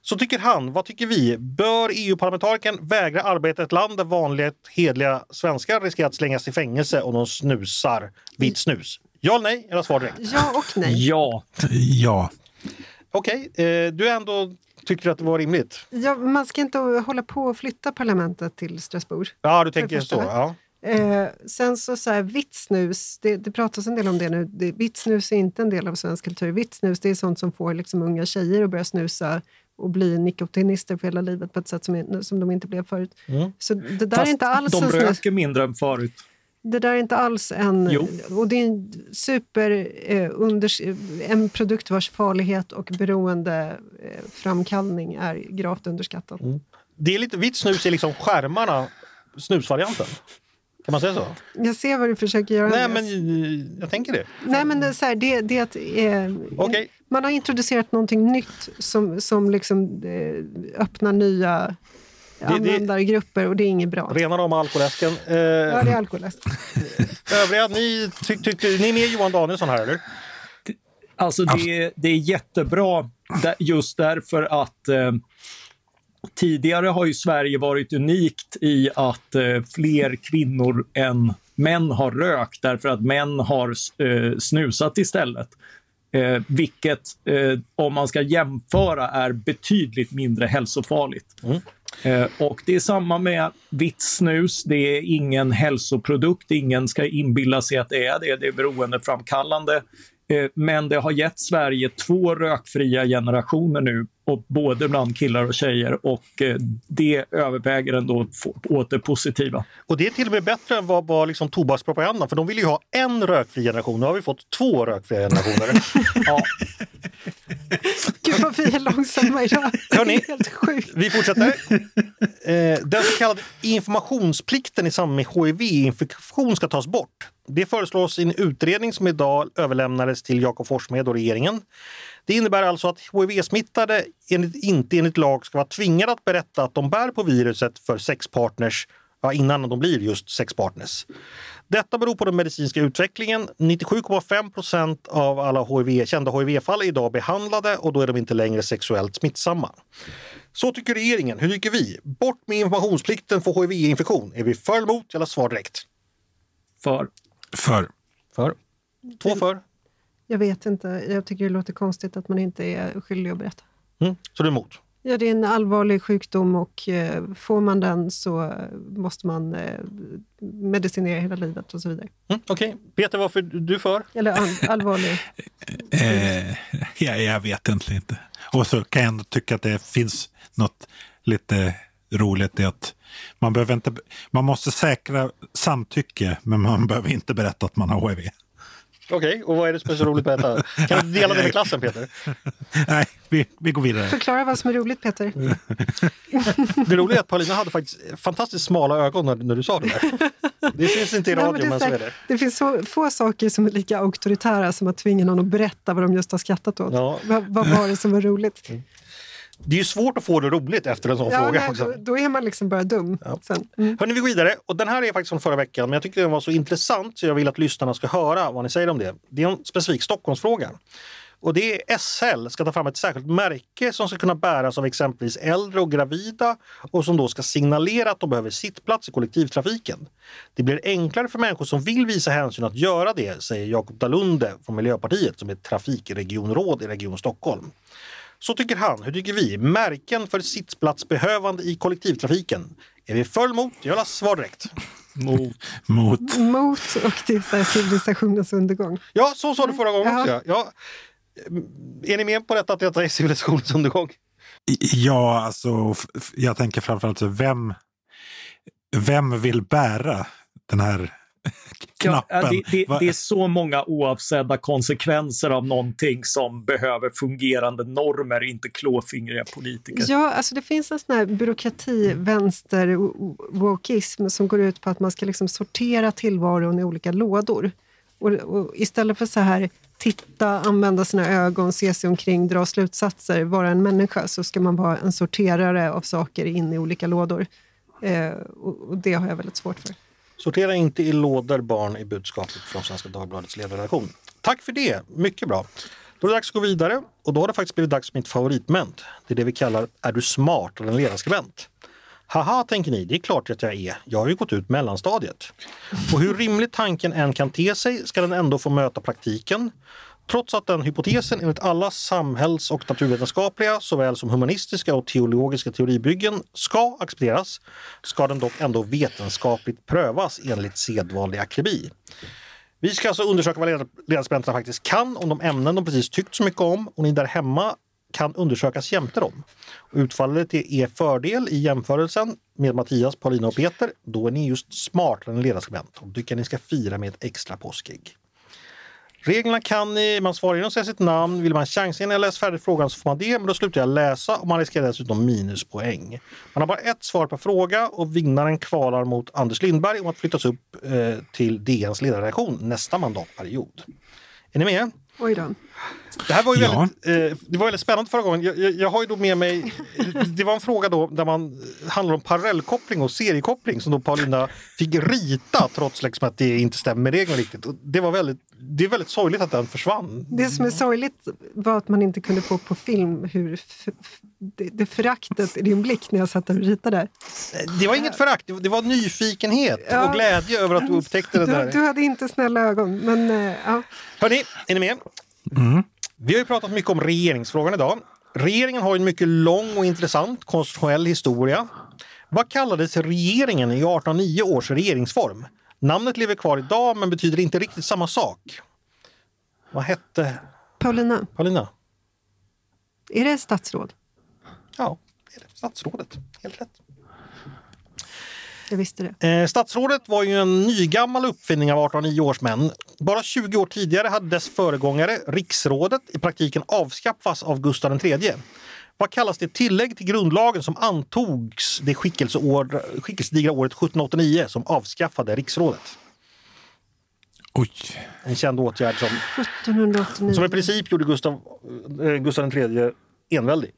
[SPEAKER 1] Så tycker han, vad tycker vi? Bör E U-parlamentarikern vägra arbeta i ett land där vanligt hedliga svenskar riskerar att slängas i fängelse om de snusar vitt snus? Ja eller nej? Eller svar direkt?
[SPEAKER 4] Ja och nej.
[SPEAKER 3] Ja.
[SPEAKER 2] Ja.
[SPEAKER 1] Okej, okay, eh, du ändå tycker att det var rimligt?
[SPEAKER 4] Ja, man ska inte hålla på och flytta parlamentet till Strasbourg.
[SPEAKER 1] Ja, du tänker så. Ja.
[SPEAKER 4] Eh, sen så så här, vitt snus, det, det pratas en del om det nu. Det, vitt snus är inte en del av svensk kultur. Vitt snus, det är sånt som får liksom unga tjejer att börja snusa och bli nikotinister för hela livet på ett sätt som, är, som de inte blev förut. Mm. Så det där
[SPEAKER 3] Fast
[SPEAKER 4] är inte alls
[SPEAKER 3] de
[SPEAKER 4] en
[SPEAKER 3] röker
[SPEAKER 4] snus.
[SPEAKER 3] mindre än förut.
[SPEAKER 4] Det där är inte alls en...
[SPEAKER 3] Jo.
[SPEAKER 4] Och det är en super... Eh, under, en produkt vars farlighet och beroende eh, framkallning är gravt underskattad.
[SPEAKER 1] Mm. Det är lite... Vitt snus är liksom skärmarna, snusvarianten. Kan man säga så?
[SPEAKER 4] Jag ser vad du försöker göra.
[SPEAKER 1] Nej, men jag tänker det.
[SPEAKER 4] Nej, men det är så här, det, det är att... Eh,
[SPEAKER 1] okay.
[SPEAKER 4] Man har introducerat någonting nytt som, som liksom eh, öppnar nya... användargrupper och det är inget bra.
[SPEAKER 1] Rena om alkoläsken. Eh,
[SPEAKER 4] ja, det är alkoläsk.
[SPEAKER 1] Övriga, ni, tyck, tyck, ni är med Johan Danielsson här, eller?
[SPEAKER 3] Alltså det, det är jättebra just därför att eh, tidigare har ju Sverige varit unikt i att eh, fler kvinnor än män har rökt därför att män har eh, snusat istället. Eh, vilket, eh, om man ska jämföra, är betydligt mindre hälsofarligt. Mm. Eh, och det är samma med vitt snus. Det är ingen hälsoprodukt. Ingen ska inbilla sig att det är det. Det är beroendeframkallande. Eh, men det har gett Sverige två rökfria generationer nu. Och både bland killar och tjejer. Och eh, det överväger ändå åt det positiva.
[SPEAKER 1] Och det är till och med bättre än vad, vad liksom tobakspropagandan. För de vill ju ha en rökfri generation. Nu har vi fått två rökfria generationer. Ja.
[SPEAKER 4] Gud vad vi är långsamma idag.
[SPEAKER 1] Hörrni,
[SPEAKER 4] det är helt sjukt.
[SPEAKER 1] Vi fortsätter. Eh, den så kallade informationsplikten i samband med H I V-infektion ska tas bort. Det föreslås i en utredning som idag överlämnades till Jakob Forssmed och regeringen. Det innebär alltså att H I V-smittade enligt, inte enligt lag ska vara tvingade att berätta att de bär på viruset för sexpartners ja, innan de blir just sexpartners. Detta beror på den medicinska utvecklingen. nittiosju komma fem procent av alla H I V, kända H I V-fall är idag behandlade och då är de inte längre sexuellt smittsamma. Så tycker regeringen. Hur tycker vi? Bort med informationsplikten för H I V-infektion. Är vi för eller emot eller svar direkt?
[SPEAKER 3] För.
[SPEAKER 2] För.
[SPEAKER 1] För. Två för.
[SPEAKER 4] Jag vet inte. Jag tycker det låter konstigt att man inte är skyldig att berätta.
[SPEAKER 1] Mm. Så du är emot?
[SPEAKER 4] Ja, det är en allvarlig sjukdom och eh, får man den så måste man eh, medicinera hela livet och så vidare.
[SPEAKER 1] Mm, Okej. Okay. Peter, varför du för?
[SPEAKER 4] Eller all- allvarlig?
[SPEAKER 2] eh, ja, jag vet inte. inte. Och så kan jag ändå tycka att det finns något lite roligt i att man behöver inte, man måste säkra samtycke, men man behöver inte berätta att man har H I V.
[SPEAKER 1] Okej, okay, och vad är det som är så roligt med detta? Kan du dela det med klassen, Peter?
[SPEAKER 2] Nej, vi, vi går vidare.
[SPEAKER 4] Förklara vad som är roligt, Peter.
[SPEAKER 1] Det roliga är att Paulina hade faktiskt fantastiskt smala ögon när, när du sa det där. Det finns inte i radio, Nej, men, men så är det.
[SPEAKER 4] Det finns så få saker som är lika auktoritära som att tvinga någon att berätta vad de just har skrattat åt. Ja. Vad, vad var det som var roligt?
[SPEAKER 1] Mm. Det är ju svårt att få det roligt efter en sån
[SPEAKER 4] ja,
[SPEAKER 1] fråga.
[SPEAKER 4] Nej, då, då är man liksom bara dum.
[SPEAKER 1] Ja.
[SPEAKER 4] Sen. Mm.
[SPEAKER 1] Hörrni, vi går vidare. Och den här är faktiskt från förra veckan, men jag tycker den var så intressant så jag vill att lyssnarna ska höra vad ni säger om det. Det är en specifik Stockholmsfråga. Och det är S L ska ta fram ett särskilt märke som ska kunna bäras av exempelvis äldre och gravida och som då ska signalera att de behöver sittplats i kollektivtrafiken. Det blir enklare för människor som vill visa hänsyn att göra det, säger Jakob Dalunde från Miljöpartiet som är trafikregionråd i Region Stockholm. Så tycker han. Hur tycker vi? Märken för sittplatsbehövande i kollektivtrafiken. Är vi för eller emot? Jag vill ha svar direkt.
[SPEAKER 2] Mot. Mot.
[SPEAKER 4] Mot och det är så här civilisationens undergång.
[SPEAKER 1] Ja, så sa du förra gången
[SPEAKER 4] ja.
[SPEAKER 1] också. Ja. Är ni med på detta att detta är civilisationens undergång?
[SPEAKER 2] Ja, alltså jag tänker framförallt vem, vem vill bära den här knappen?
[SPEAKER 3] Ja, det, det, det är så många oavsedda konsekvenser av någonting som behöver fungerande normer, inte klåfingriga politiker.
[SPEAKER 4] Ja, alltså det finns en sån här byråkrati, vänster, wokism som går ut på att man ska liksom sortera tillvaron i olika lådor. Och, och istället för så här titta, använda sina ögon, se sig omkring, dra slutsatser, vara en människa, så ska man vara en sorterare av saker in i olika lådor. Eh, och, och det har jag väldigt svårt för.
[SPEAKER 1] Sortera inte i lådor barn i budskapet från Svenska Dagbladets ledarredaktion. Tack för det, mycket bra. Då är det dags att gå vidare och då har det faktiskt blivit dags för mitt favoritmoment. Det är det vi kallar Är du smart eller en ledarskribent? Haha, tänker ni, det är klart att jag är. Jag har ju gått ut mellanstadiet. Och hur rimligt tanken än kan te sig ska den ändå få möta praktiken. Trots att den hypotesen enligt alla samhälls- och naturvetenskapliga såväl som humanistiska och teologiska teoribyggen ska accepteras ska den dock ändå vetenskapligt prövas enligt sedvanlig akribi. Vi ska alltså undersöka vad ledarskribenterna faktiskt kan om de ämnen de precis tyckt så mycket om och ni där hemma kan undersökas jämte dem. Och utfallet är er fördel i jämförelsen med Mattias, Paulina och Peter. Då är ni just smartare än ledarskribent och tycker ni ska fira med ett extra påskägg. Reglerna kan ni, man svarar genom att säga sitt namn. Vill man chansa när jag läser färdigt frågan så får man det, men då slutar jag läsa och man riskerar dessutom minuspoäng. Man har bara ett svar per fråga och vinnaren kvalar mot Anders Lindberg om att flyttas upp eh, till D N:s ledarredaktion nästa mandatperiod. Är ni med?
[SPEAKER 4] Oj då.
[SPEAKER 1] Det här var ju
[SPEAKER 2] Ja.
[SPEAKER 1] väldigt, eh, det var väldigt spännande förra gången. Jag, jag, jag har ju då med mig, det var en fråga då där man handlar om parallellkoppling och seriekoppling som då Paulina fick rita trots liksom att det inte stämmer med reglerna riktigt. Och det var väldigt, det är väldigt sorgligt att den försvann.
[SPEAKER 4] Det som är sorgligt var att man inte kunde få på film hur f- f- det, det föraktet i din blick när jag satt och ritade.
[SPEAKER 1] Det var inget förakt, det var- det var nyfikenhet
[SPEAKER 4] Ja.
[SPEAKER 1] och glädje över att du upptäckte det
[SPEAKER 4] Du,
[SPEAKER 1] där.
[SPEAKER 4] du hade inte snälla ögon, men eh, ja.
[SPEAKER 1] Hörrni, är ni med?
[SPEAKER 2] Mm.
[SPEAKER 1] Vi har ju pratat mycket om regeringsfrågan idag. Regeringen har en mycket lång och intressant konstitutionell historia. Vad kallades regeringen i arton nio års regeringsform? Namnet lever kvar idag men betyder inte riktigt samma sak. Vad hette
[SPEAKER 4] Paulina,
[SPEAKER 1] Paulina?
[SPEAKER 4] är det statsråd?
[SPEAKER 1] Ja, det är det. Statsrådet. Helt rätt.
[SPEAKER 4] Jag visste det.
[SPEAKER 1] Eh, statsrådet var ju en nygammal uppfinning av arton nio års män. Bara tjugo år tidigare hade dess föregångare, riksrådet, i praktiken avskaffats av Gustav den tredje. Vad kallas det tillägg till grundlagen som antogs det skickelseår, skickelsedigra året sjutton åttionio som avskaffade riksrådet?
[SPEAKER 2] Oj.
[SPEAKER 1] En känd åtgärd som,
[SPEAKER 4] sjuttonhundraåttionio.
[SPEAKER 1] som i princip gjorde Gustav, eh, Gustav den tredje enväldig.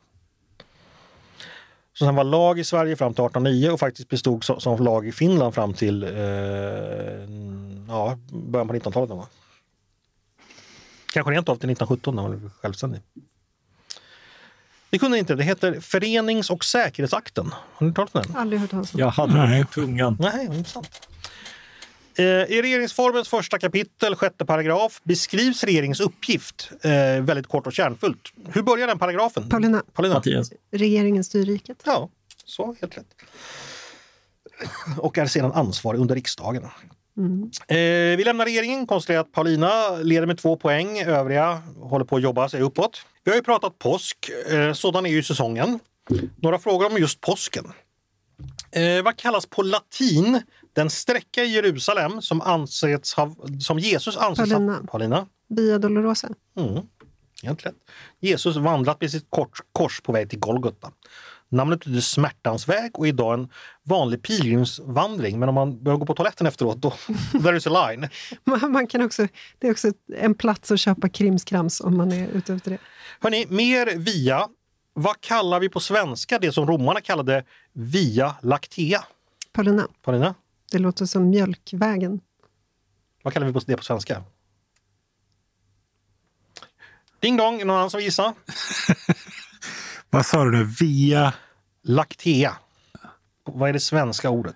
[SPEAKER 1] Så sen var lag i Sverige fram till arton nio och faktiskt bestod som, som lag i Finland fram till eh, ja, början på nittonhundratalet. Någon. Kanske rent av till nittonhundrasjutton när man blev självständig. Det kunde inte, det heter Förenings- och säkerhetsakten. Har ni talat om den?
[SPEAKER 4] Aldrig hört talas om.
[SPEAKER 3] Jag hade
[SPEAKER 2] Nej.
[SPEAKER 3] det på tungan.
[SPEAKER 1] Nej, intressant. Eh, I regeringsformens första kapitel, sjätte paragraf, beskrivs regeringens uppgift eh, väldigt kort och kärnfullt. Hur börjar den paragrafen?
[SPEAKER 4] Paulina,
[SPEAKER 1] Paulina.
[SPEAKER 3] Mattias.
[SPEAKER 4] regeringen styr riket.
[SPEAKER 1] Ja, så helt rätt. Och är sedan ansvarig under riksdagen.
[SPEAKER 4] Mm.
[SPEAKER 1] Eh, vi lämnar regeringen, konstaterar att Paulina leder med två poäng. Övriga håller på att jobba sig uppåt. Vi har ju pratat påsk, eh, sådan är ju säsongen. Några frågor om just påsken. Eh, vad kallas på latin den sträcka i Jerusalem som, anses ha, som Jesus anses
[SPEAKER 4] Paulina.
[SPEAKER 1] ha... Paulina.
[SPEAKER 4] Via Dolorosa.
[SPEAKER 1] Mm, helt rätt. Jesus vandrat med sitt kors, kors på väg till Golgota. Namnet betyder smärtans väg och är idag en vanlig pilgrimsvandring. Men om man behöver gå på toaletten efteråt, då there is a line.
[SPEAKER 4] Man, man kan också, det är också en plats att köpa krimskrams om man är ute efter det.
[SPEAKER 1] Hörrni, mer via. Vad kallar vi på svenska det som romarna kallade via lactea?
[SPEAKER 4] Paulina,
[SPEAKER 1] Paulina,
[SPEAKER 4] det låter som mjölkvägen.
[SPEAKER 1] vad kallar vi på det på svenska? Ding dong, är någon annan som gissar?
[SPEAKER 2] Vad sa du nu? Via...
[SPEAKER 1] Lactea. Vad är det svenska ordet?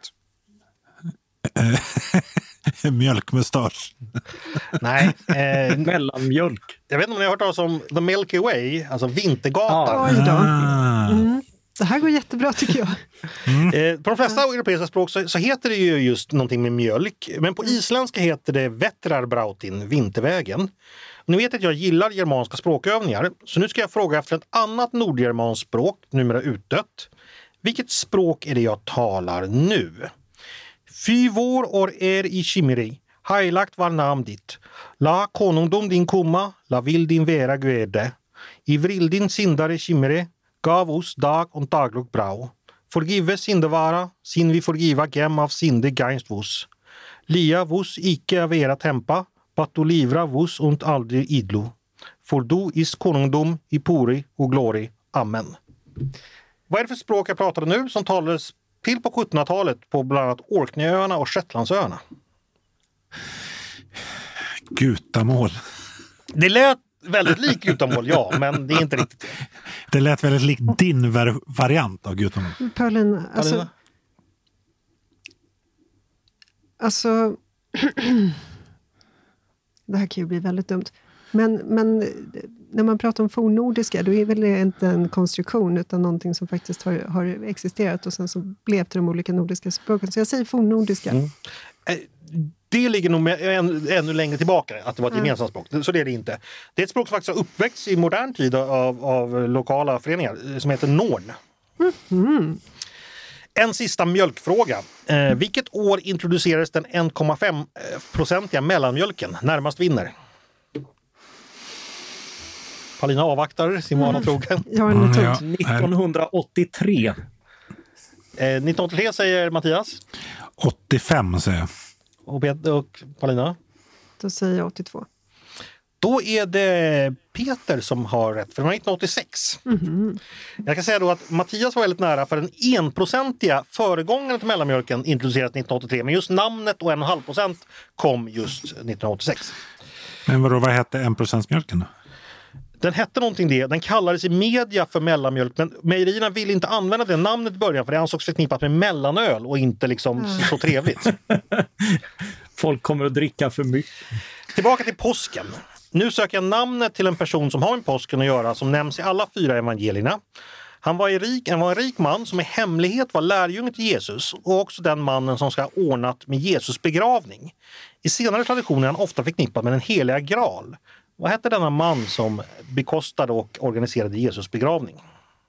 [SPEAKER 2] Mjölkmustasch.
[SPEAKER 1] Nej, eh,
[SPEAKER 3] Mellanmjölk.
[SPEAKER 1] jag vet inte om ni har hört talas om The Milky Way, alltså Vintergatan.
[SPEAKER 4] Oj då.
[SPEAKER 2] Ah.
[SPEAKER 4] Mm. Det här går jättebra tycker jag.
[SPEAKER 1] Eh, på de flesta europeiska språk så, så heter det ju just någonting med mjölk. Men på isländska heter det Vetrarbrautin, vintervägen. Och ni vet att jag gillar germanska språkövningar. Så nu ska jag fråga efter ett annat nordgermanskt språk, numera utdött. Vilket språk är det jag talar nu? Fy vår or er i Chimeri, heilagt var namn ditt. La konungdom din komma, la vill din vera guede. I vrildin sindare Chimeri, gav oss dag och daglok brau. Forgive sindevara, sin vi forgiva gem av sinde geinst vos. Lia vos icke av era tempa, patto livra vos und aldrig idlo. For du is konungdom i puri och glory. Amen. Vad är det för språk jag pratade nu som talades till på sjuttonhundratalet på bland annat Orkneyöarna och Shetlandsöarna?
[SPEAKER 2] Gutamål.
[SPEAKER 1] Det lät väldigt lik gutamål, ja, men det är inte riktigt det.
[SPEAKER 2] Det lät väldigt likt din var- variant av gutamål.
[SPEAKER 4] Paulina, alltså...
[SPEAKER 1] Paulina?
[SPEAKER 4] Alltså... det här kan ju bli väldigt dumt. Men, men när man pratar om fornnordiska, då är väl det inte en konstruktion utan någonting som faktiskt har, har existerat och sen så blev det de olika nordiska språken. Så jag säger fornnordiska.
[SPEAKER 1] Mm. Det ligger nog med, än, ännu längre tillbaka, att det var ett gemensamt språk. Så det är det inte. Det är ett språk som faktiskt har uppväxt i modern tid av, av lokala föreningar som heter norn.
[SPEAKER 4] Mm.
[SPEAKER 1] En sista mjölkfråga. Eh, vilket år introducerades den en komma fem-procentiga mellanmjölken? Närmast vinner. Paulina avvaktar, sin vana
[SPEAKER 4] Mm.
[SPEAKER 1] trogen.
[SPEAKER 4] Jag har en metod.
[SPEAKER 2] Ja.
[SPEAKER 3] nittonhundraåttiotre.
[SPEAKER 1] Eh, nittonhundraåttiotre säger Mattias.
[SPEAKER 2] åttiofem säger jag.
[SPEAKER 1] Och, Peter och Paulina.
[SPEAKER 4] Då säger jag åttiotvå.
[SPEAKER 1] Då är det Peter som har rätt, för det var nittonhundraåttiosex.
[SPEAKER 4] Mm.
[SPEAKER 1] Jag kan säga då att Mattias var väldigt nära, för den enprocentiga föregångaren till mellanmjölken introducerades nittonhundraåttiotre, men just namnet och en komma fem procent kom just nittonhundraåttiosex.
[SPEAKER 2] Men vadå, vad hette en procents mjölken då?
[SPEAKER 1] Den hette någonting det, den kallades i media för mellanmjölk, men mejerierna ville inte använda det namnet i början för det ansågs förknippat med mellanöl och inte liksom
[SPEAKER 4] Mm.
[SPEAKER 1] så trevligt.
[SPEAKER 3] Folk kommer att dricka för mycket.
[SPEAKER 1] Tillbaka till påsken. Nu söker jag namnet till en person som har med påsken att göra som nämns i alla fyra evangelierna. Han var, en rik, han var en rik man som i hemlighet var lärjunge till Jesus och också den mannen som ska ha ordnat med Jesus begravning. I senare traditioner är han ofta förknippad med den heliga graal. Vad hette denna man som bekostade och organiserade Jesus begravning?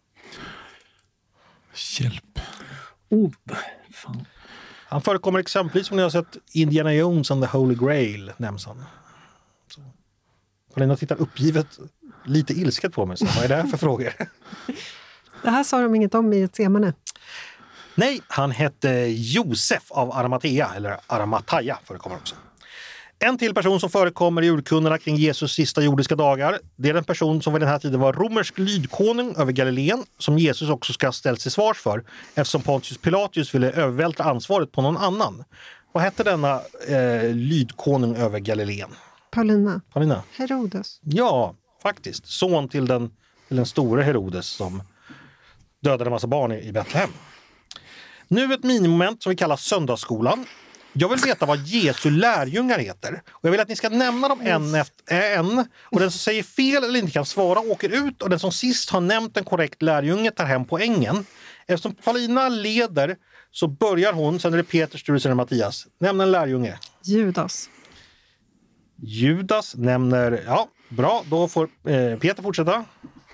[SPEAKER 2] Hjälp.
[SPEAKER 3] Oh, fan.
[SPEAKER 1] Han förekommer exempelvis som ni har sett Indiana Jones and the Holy Grail nämns han. Så. Paulina tittar uppgivet lite ilsket på mig. Så vad är det här för frågor?
[SPEAKER 4] Det här sa de inget om i ett semane.
[SPEAKER 1] Nej, han hette Josef av Arimatea, eller Arimathea förekommer också. En till person som förekommer i urkunderna kring Jesus sista jordiska dagar, det är den person som vid den här tiden var romersk lydkonung över Galileen, som Jesus också ska ställas till svars för, eftersom Pontius Pilatus ville övervältra ansvaret på någon annan. Vad hette denna eh, lydkonung över Galileen?
[SPEAKER 4] Paulina.
[SPEAKER 1] Paulina?
[SPEAKER 4] Herodes.
[SPEAKER 1] Ja, faktiskt. Son till den, till den stora Herodes som dödade en massa barn i, i Betlehem. Nu ett minimoment som vi kallar söndagsskolan. Jag vill veta vad Jesu lärjungar heter. Och jag vill att ni ska nämna dem en efter en. Och den som säger fel eller inte kan svara åker ut. Och den som sist har nämnt en korrekt lärjunge tar hem poängen. Eftersom Paulina leder så börjar hon. Sen är det Peter, Sture, sen är det Mattias. Nämn en lärjunge.
[SPEAKER 4] Judas.
[SPEAKER 1] Judas nämner... Ja, bra. Då får eh, Peter fortsätta.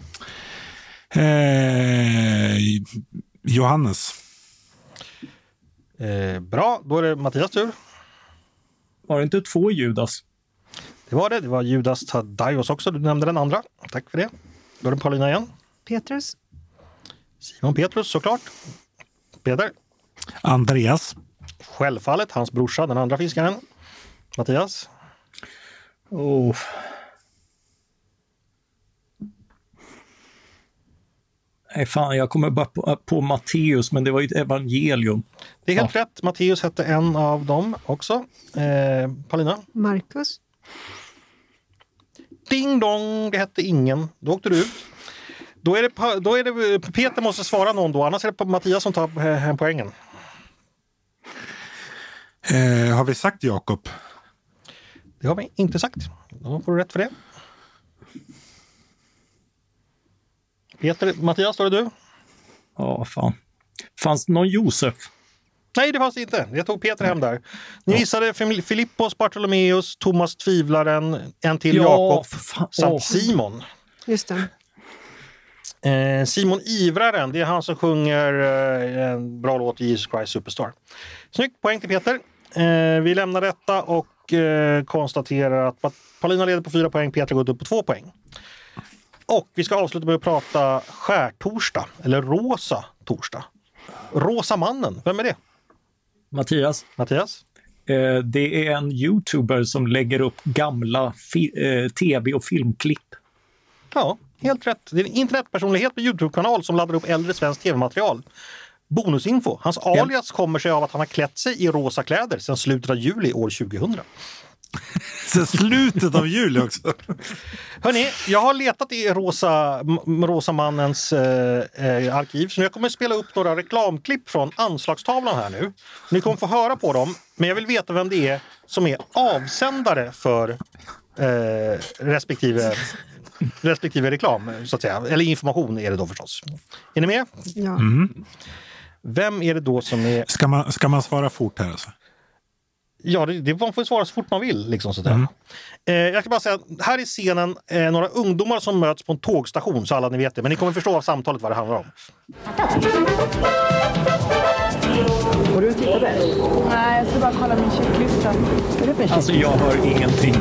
[SPEAKER 2] Eh, Johannes.
[SPEAKER 1] Eh, bra, då är det Mattias tur.
[SPEAKER 3] Var det inte två Judas?
[SPEAKER 1] Det var det. Det var Judas Thaddaios också. Du nämnde den andra. Tack för det. Då är det Paulina igen.
[SPEAKER 4] Petrus.
[SPEAKER 1] Simon Petrus såklart. Peter.
[SPEAKER 2] Andreas.
[SPEAKER 1] Självfallet. Hans brorsa, den andra fiskaren. Mattias.
[SPEAKER 3] Oh. Nej fan, jag kommer bara på, på Matteus, men det var ju ett evangelium.
[SPEAKER 1] Det är helt ja. rätt. Matteus hette en av dem också. Eh, Paulina.
[SPEAKER 4] Markus.
[SPEAKER 1] Ding dong, det hette ingen. Då åkte du ut. Då är det, då är det Peter måste svara någon då, annars är det Mattias som tar hem poängen.
[SPEAKER 2] Eh, har vi sagt Jakob?
[SPEAKER 1] Det har vi inte sagt. Då får du rätt för det. Peter, Mattias, står det du?
[SPEAKER 3] Ja, fan. Fanns det någon Josef?
[SPEAKER 1] Nej, det fanns det inte. Jag tog Peter hem där. Ni visade Filippos, Bartolomeus, Thomas Tvivlaren, en till
[SPEAKER 3] ja,
[SPEAKER 1] Jakob samt
[SPEAKER 3] oh.
[SPEAKER 1] Simon.
[SPEAKER 4] Just det.
[SPEAKER 1] Eh, Simon Ivraren, det är han som sjunger eh, en bra låt i Jesus Christ Superstar. Snyggt, poäng till Peter. Eh, vi lämnar detta och eh, konstaterar att Paulina leder på fyra poäng, Peter har gått upp på två poäng. Och vi ska avsluta med att prata skärtorsdag, eller rosa torsdag. Rosa mannen, vem är det?
[SPEAKER 3] Mattias.
[SPEAKER 1] Mattias?
[SPEAKER 3] Eh, det är en YouTuber som lägger upp gamla fi- eh, tv- och filmklipp.
[SPEAKER 1] Ja, helt rätt. Det är en internetpersonlighet med YouTube-kanal som laddar upp äldre svensk tv-material. Bonusinfo. Hans alias kommer sig av att han har klätt sig i rosa kläder sedan slutet av juli år tjugohundra.
[SPEAKER 2] Så slutet av juli också.
[SPEAKER 1] Hörrni, jag har letat i Rosa, Rosa mannens eh, arkiv, så jag kommer att spela upp några reklamklipp från anslagstavlan här nu. Ni kommer få höra på dem, men jag vill veta vem det är som är avsändare för eh, respektive, respektive reklam, så att säga. Eller information är det då förstås. Är ni med?
[SPEAKER 4] Ja.
[SPEAKER 2] Mm.
[SPEAKER 1] Vem är det då som är...
[SPEAKER 2] Ska man, ska man svara fort här alltså?
[SPEAKER 1] Ja, det, det man får svara så fort man vill. Liksom, så
[SPEAKER 2] Mm.
[SPEAKER 1] eh, jag kan bara säga, här är scenen eh, några ungdomar som möts på en tågstation, så alla ni vet det. Men ni kommer förstå av samtalet vad det handlar om.
[SPEAKER 7] Har du en tidtabell?
[SPEAKER 8] Nej, jag ska bara kolla min checklista.
[SPEAKER 3] Alltså, jag hör ingenting.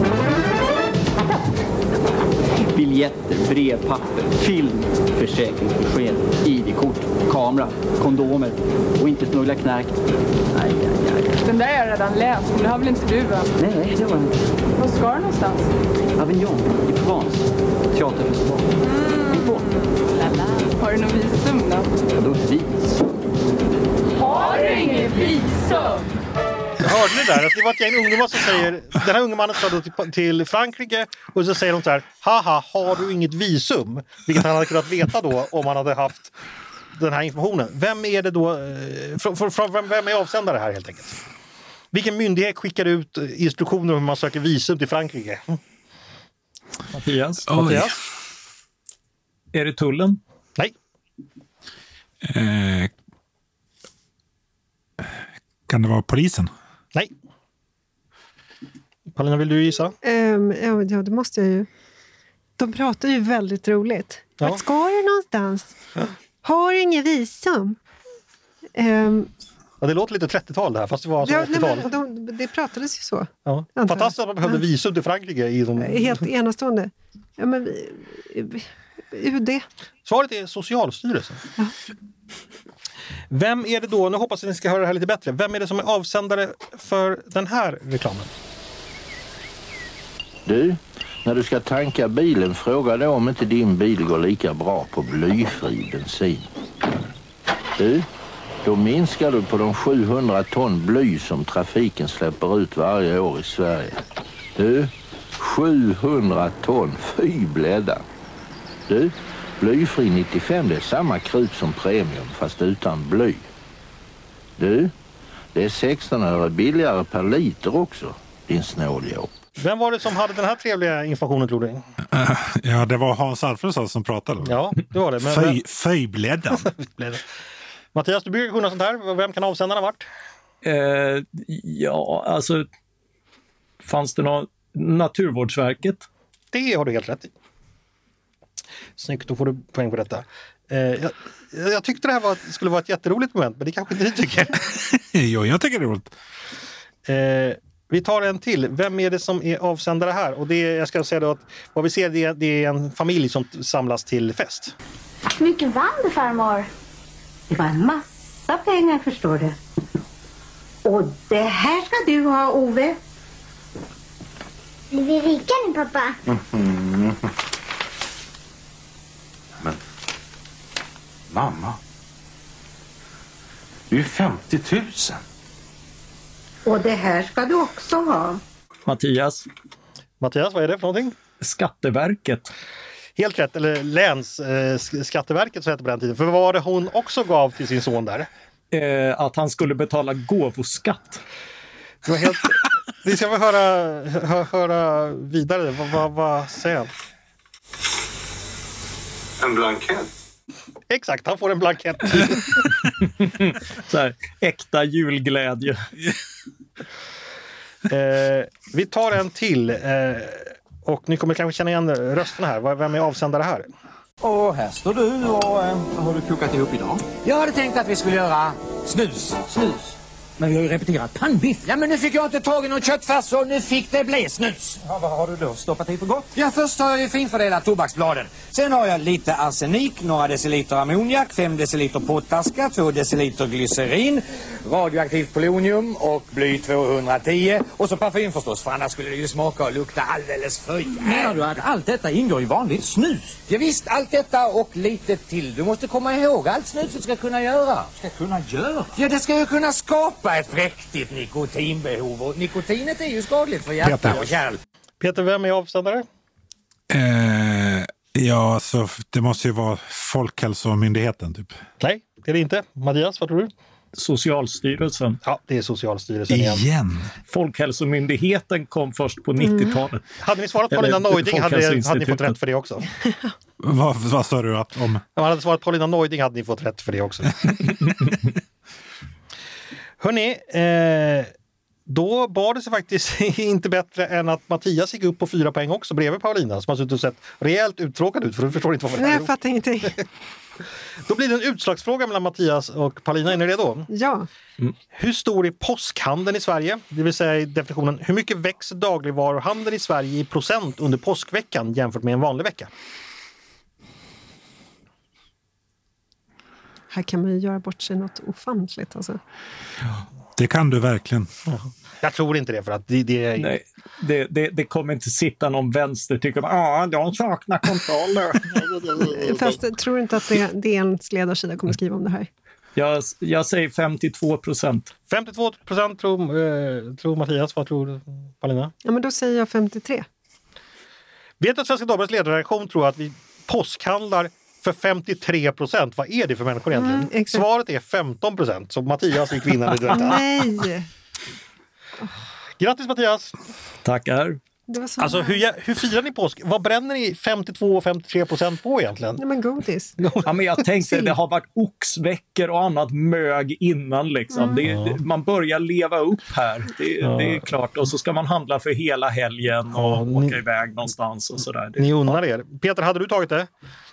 [SPEAKER 7] Biljetter, brevpapper, film, försäkringsbesked, I D-kort, kamera, kondomer och inte smuggla knark. Nej, nej, nej.
[SPEAKER 8] Den där har jag redan läst, men det har väl inte du, va?
[SPEAKER 7] Nej, nej, det var inte.
[SPEAKER 8] Var ska du någonstans?
[SPEAKER 7] Avignon, i Provence. Teaterfestival. Mm. På.
[SPEAKER 8] Har du någon visum då?
[SPEAKER 7] Ja, då vis.
[SPEAKER 8] Har du ingen visum?
[SPEAKER 1] Hörde ni där? Att det var ett gäng ungdomar som säger, den här unga mannen ska då till, till Frankrike och så säger de så här, haha, har du inget visum? Vilket han hade kunnat veta då om han hade haft den här informationen. Vem är det då, för, för, för, vem är avsändare här helt enkelt? Vilken myndighet skickar ut instruktioner om hur man söker visum till Frankrike?
[SPEAKER 3] Mattias?
[SPEAKER 1] Mattias?
[SPEAKER 3] Är det tullen?
[SPEAKER 1] Nej.
[SPEAKER 2] Eh, kan det vara polisen?
[SPEAKER 1] Nej. Paulina, vill du gissa?
[SPEAKER 4] Um, ja, ja, det måste jag ju. De pratar ju väldigt roligt.
[SPEAKER 1] Ja.
[SPEAKER 4] Vart ska du någonstans?
[SPEAKER 1] Ja.
[SPEAKER 4] Har du ingen visum? Um,
[SPEAKER 1] Ja, det låter lite trettiotal det här, fast det var alltså
[SPEAKER 4] ja, nej,
[SPEAKER 1] åttiotal.
[SPEAKER 4] men de, det pratades ju så.
[SPEAKER 1] Ja.
[SPEAKER 4] Antar jag.
[SPEAKER 1] Fantastiskt att man behövde
[SPEAKER 4] Ja.
[SPEAKER 1] visum till Frankrike. I de...
[SPEAKER 4] Helt enastående. Ja, men, U D.
[SPEAKER 1] Svaret är Socialstyrelsen.
[SPEAKER 4] Ja.
[SPEAKER 1] Vem är det då, nu hoppas jag att ni ska höra det här lite bättre, vem är det som är avsändare för den här reklamen?
[SPEAKER 9] Du, när du ska tanka bilen, fråga då om inte din bil går lika bra på blyfri bensin. Du, då minskar du på de sjuhundra ton bly som trafiken släpper ut varje år i Sverige. Du, sjuhundra ton, fy blädda. Du, blyfri nittiofem, det är samma krut som premium fast utan bly. Du, det är sexton öre billigare per liter också, din snåljåp.
[SPEAKER 1] Vem var det som hade den här trevliga informationen, tror du?
[SPEAKER 2] Uh, ja, det var Hans Alfredsson som pratade.
[SPEAKER 1] Ja, det var det. Men
[SPEAKER 2] Föj, föjbläddan.
[SPEAKER 1] Mattias, du brukar kunna sånt här. Vem kan avsändarna ha varit?
[SPEAKER 3] Eh, ja, alltså... Fanns det någon... Naturvårdsverket?
[SPEAKER 1] Det har du helt rätt i. Snyggt, då får du poäng på detta. Eh, jag, jag tyckte det här var, skulle vara ett jätteroligt moment, men det kanske inte ni tycker.
[SPEAKER 2] Jo, jag tycker det är roligt.
[SPEAKER 1] Eh, vi tar en till. Vem är det som är avsändare här? Och det, jag ska säga då att vad vi ser, det är, det är en familj som samlas till fest.
[SPEAKER 10] Hur mycket vann du, farmor? Det var en massa pengar, förstår du. Och det här ska du ha, Ove.
[SPEAKER 11] Blir vi rika nu, pappa?
[SPEAKER 12] Mm. Men, mamma, det är ju femtio tusen.
[SPEAKER 10] Och det här ska du också ha.
[SPEAKER 3] Mattias?
[SPEAKER 1] Mattias, vad är det för någonting?
[SPEAKER 3] Skatteverket.
[SPEAKER 1] Helt rätt, eller läns eh, Skatteverket så hette det på den tiden. För vad var det hon också gav till sin son där?
[SPEAKER 3] Eh, att han skulle betala gåvoskatt.
[SPEAKER 1] Det var helt... Vi ska väl höra, hö, höra vidare. Vad, vad, vad säger han?
[SPEAKER 12] En blankett.
[SPEAKER 1] Exakt, han får en blankett.
[SPEAKER 3] Så här, äkta julglädje.
[SPEAKER 1] eh, vi tar en till. Eh, och ni kommer kanske känna igen rösten här. Vem är avsändare här?
[SPEAKER 13] Och här står du och äh, vad har du kokat ihop idag? Jag hade tänkt att vi skulle göra snus. Snus? Men vi har ju repeterat pannbiff. Ja, men nu fick jag inte tag i någon köttfärs och nu fick det bli snus. Ja, vad har du då stoppat i för gott? Ja, först har jag ju finfördelat tobaksbladen. Sen har jag lite arsenik, några deciliter ammoniak, fem deciliter potaska, två deciliter glycerin, radioaktivt polonium och bly tvåhundratio. Och så parfym förstås, för annars skulle det ju smaka och lukta alldeles för. Menar du att allt detta ingår i vanligt snus? Ja, visst, allt detta och lite till. Du måste komma ihåg, allt snuset ska kunna göra. Ska kunna göra? Ja, det ska ju kunna skapa var ett präktigt nikotinbehov och nikotinet är ju skadligt för hjärta
[SPEAKER 2] Peter.
[SPEAKER 13] och kärl.
[SPEAKER 1] Peter, vem är avsändare?
[SPEAKER 2] Eh, ja, så det måste ju vara Folkhälsomyndigheten typ.
[SPEAKER 1] Nej, det är det inte. Mattias, vad tror du?
[SPEAKER 3] Socialstyrelsen.
[SPEAKER 1] Ja, det är Socialstyrelsen igen.
[SPEAKER 2] Igen?
[SPEAKER 3] Folkhälsomyndigheten kom först på nittiotalet.
[SPEAKER 1] Hade ni svarat Paulina
[SPEAKER 3] Eller
[SPEAKER 1] Neuding hade, hade ni fått
[SPEAKER 3] Folkhälsoinstitutet.
[SPEAKER 1] rätt för det också.
[SPEAKER 2] Vad, vad sa du att om?
[SPEAKER 1] Om man hade svarat Paulina Neuding hade ni fått rätt för det också. Hörrni, eh, då bar det sig faktiskt inte bättre än att Mattias gick upp på fyra poäng också bredvid Paulina som har suttit och sett rejält uttråkad ut för du förstår inte vad det
[SPEAKER 4] Nej,
[SPEAKER 1] här
[SPEAKER 4] jag fattar ingenting.
[SPEAKER 1] Då blir det en utslagsfråga mellan Mattias och Paulina. Är ni redo?
[SPEAKER 4] Ja.
[SPEAKER 1] Mm. Hur stor är påskhandeln i Sverige? Det vill säga i definitionen, hur mycket växer dagligvaruhandeln i Sverige i procent under påskveckan jämfört med en vanlig vecka?
[SPEAKER 4] Här kan man ju göra bort sig något ofantligt. Alltså.
[SPEAKER 2] Det kan du verkligen.
[SPEAKER 1] Ja. Jag tror inte det för att det... det...
[SPEAKER 3] Nej, det, det, det kommer inte sitta någon vänster tycker att ah, de saknar kontroller.
[SPEAKER 4] Fast jag tror inte att det, det är en ledarsida kommer skriva om det här.
[SPEAKER 3] Jag, jag säger femtiotvå procent.
[SPEAKER 1] femtiotvå procent tror, eh, tror Mattias. Vad tror Paulina?
[SPEAKER 4] Ja, men då säger jag femtiotre.
[SPEAKER 1] Vet att Svenska Dagbladets ledarredaktion tror att vi påskhandlar för femtiotre procent. Vad är det för människor egentligen?
[SPEAKER 4] Mm,
[SPEAKER 1] Svaret är femton procent. Så Mattias gick vinnande i detta.
[SPEAKER 4] Nej!
[SPEAKER 1] Grattis Mattias!
[SPEAKER 3] Tackar.
[SPEAKER 4] Det var så
[SPEAKER 1] alltså hur, hur firar ni påsk? Vad bränner ni femtiotvå och femtiotre procent på egentligen?
[SPEAKER 4] Nej, men godis.
[SPEAKER 3] Ja, men jag tänkte det har varit oxveckor och annat mög innan liksom.
[SPEAKER 4] Mm.
[SPEAKER 3] Det,
[SPEAKER 1] Ja.
[SPEAKER 3] det, man börjar leva upp här. Det,
[SPEAKER 1] Ja.
[SPEAKER 3] det är klart. Och så ska man handla för hela helgen och
[SPEAKER 1] Ja, ni-
[SPEAKER 3] åka iväg någonstans och sådär. Det,
[SPEAKER 1] Ni unnar er. Peter, hade du tagit det?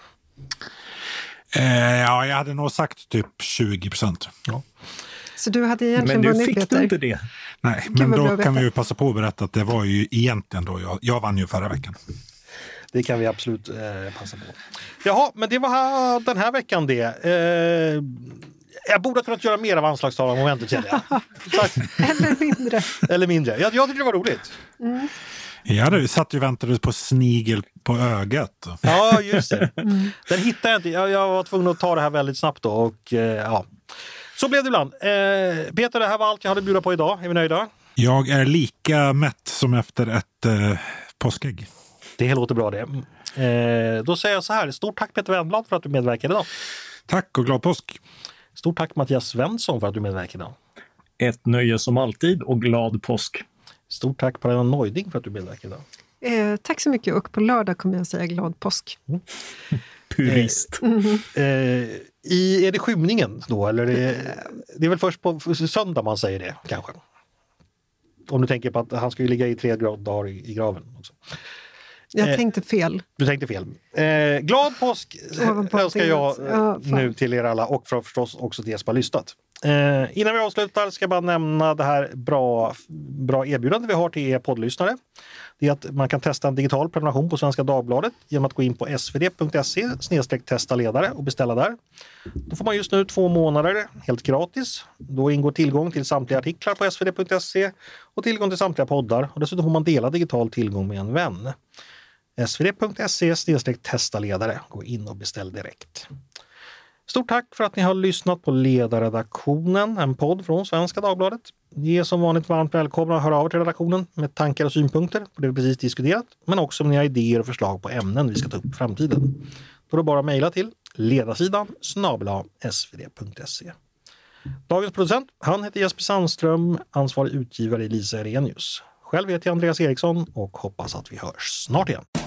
[SPEAKER 2] Eh, ja, jag hade nog sagt typ tjugo procent.
[SPEAKER 1] Ja.
[SPEAKER 4] Så du hade egentligen
[SPEAKER 3] men nu
[SPEAKER 4] vunnit,
[SPEAKER 3] fick
[SPEAKER 4] Peter?
[SPEAKER 3] du inte det.
[SPEAKER 2] Nej,
[SPEAKER 4] Gud,
[SPEAKER 2] men
[SPEAKER 4] vad bra
[SPEAKER 2] då
[SPEAKER 4] att
[SPEAKER 2] kan
[SPEAKER 4] veta.
[SPEAKER 2] vi ju passa på att berätta att det var ju egentligen då jag, jag vann ju förra veckan.
[SPEAKER 1] Det kan vi absolut eh, passa på. Jaha, men det var den här veckan det. Eh, jag borde ha kunnat göra mer av anslagstavlan-momentet känner jag. Tack.
[SPEAKER 4] Eller mindre.
[SPEAKER 1] Eller mindre. Jag, jag tyckte det var roligt.
[SPEAKER 4] Mm.
[SPEAKER 2] Jag hade ju satt och väntade på snigel på ögat.
[SPEAKER 1] Ja, just det. Den hittade jag inte. Jag, jag var tvungen att ta det här väldigt snabbt då. Och, eh, ja. Så blev det ibland. Eh, Peter, det här var allt jag hade bjuda på idag. Är vi nöjda?
[SPEAKER 2] Jag är lika mätt som efter ett eh, påskägg.
[SPEAKER 1] Det låter bra det. Eh, då säger jag så här. Stort tack Peter Wennblad för att du medverkade idag.
[SPEAKER 2] Tack och glad påsk.
[SPEAKER 1] Stort tack Mattias Svensson för att du medverkade idag.
[SPEAKER 3] Ett nöje som alltid och glad påsk. Stort
[SPEAKER 1] tack Paulina Neuding för att du medverkade idag.
[SPEAKER 4] Eh, tack så mycket och på lördag kommer jag säga glad påsk.
[SPEAKER 1] Mm.
[SPEAKER 3] Purist.
[SPEAKER 4] Mm.
[SPEAKER 1] Eh, i, är det skymningen då? Eller är det, det är väl först på söndag man säger det kanske? Om du tänker på att han ska ju ligga i tre dagar i, i graven också.
[SPEAKER 4] Jag
[SPEAKER 1] Eh,
[SPEAKER 4] tänkte fel.
[SPEAKER 1] Du tänkte fel. Eh, glad påsk
[SPEAKER 4] Ovanpå
[SPEAKER 1] önskar jag
[SPEAKER 4] det. Ja,
[SPEAKER 1] eh,
[SPEAKER 4] fan.
[SPEAKER 1] nu till er alla och för förstås också till er som har lyssnat. Eh, innan vi avslutar ska jag bara nämna det här bra, bra erbjudande vi har till er poddlyssnare. Det är att man kan testa en digital prenumeration på Svenska Dagbladet genom att gå in på svd punkt se snedstreck testa ledare och beställa där. Då får man just nu två månader helt gratis. Då ingår tillgång till samtliga artiklar på svd punkt se och tillgång till samtliga poddar. Och dessutom får man dela digital tillgång med en vän. svd punkt se snedstreck testa ledare. Gå in och beställ direkt. Stort tack för att ni har lyssnat på Ledarredaktionen, en podd från Svenska Dagbladet. Ni är som vanligt varmt välkomna att höra av er till redaktionen med tankar och synpunkter på det vi precis diskuterat, men också om ni har idéer och förslag på ämnen vi ska ta upp i framtiden. Då är det bara att mejla till ledarsidan snabel-a svd punkt se. Dagens producent, han heter Jesper Sandström, ansvarig utgivare Lisa Erenius. Själv heter jag Andreas Eriksson och hoppas att vi hörs snart igen.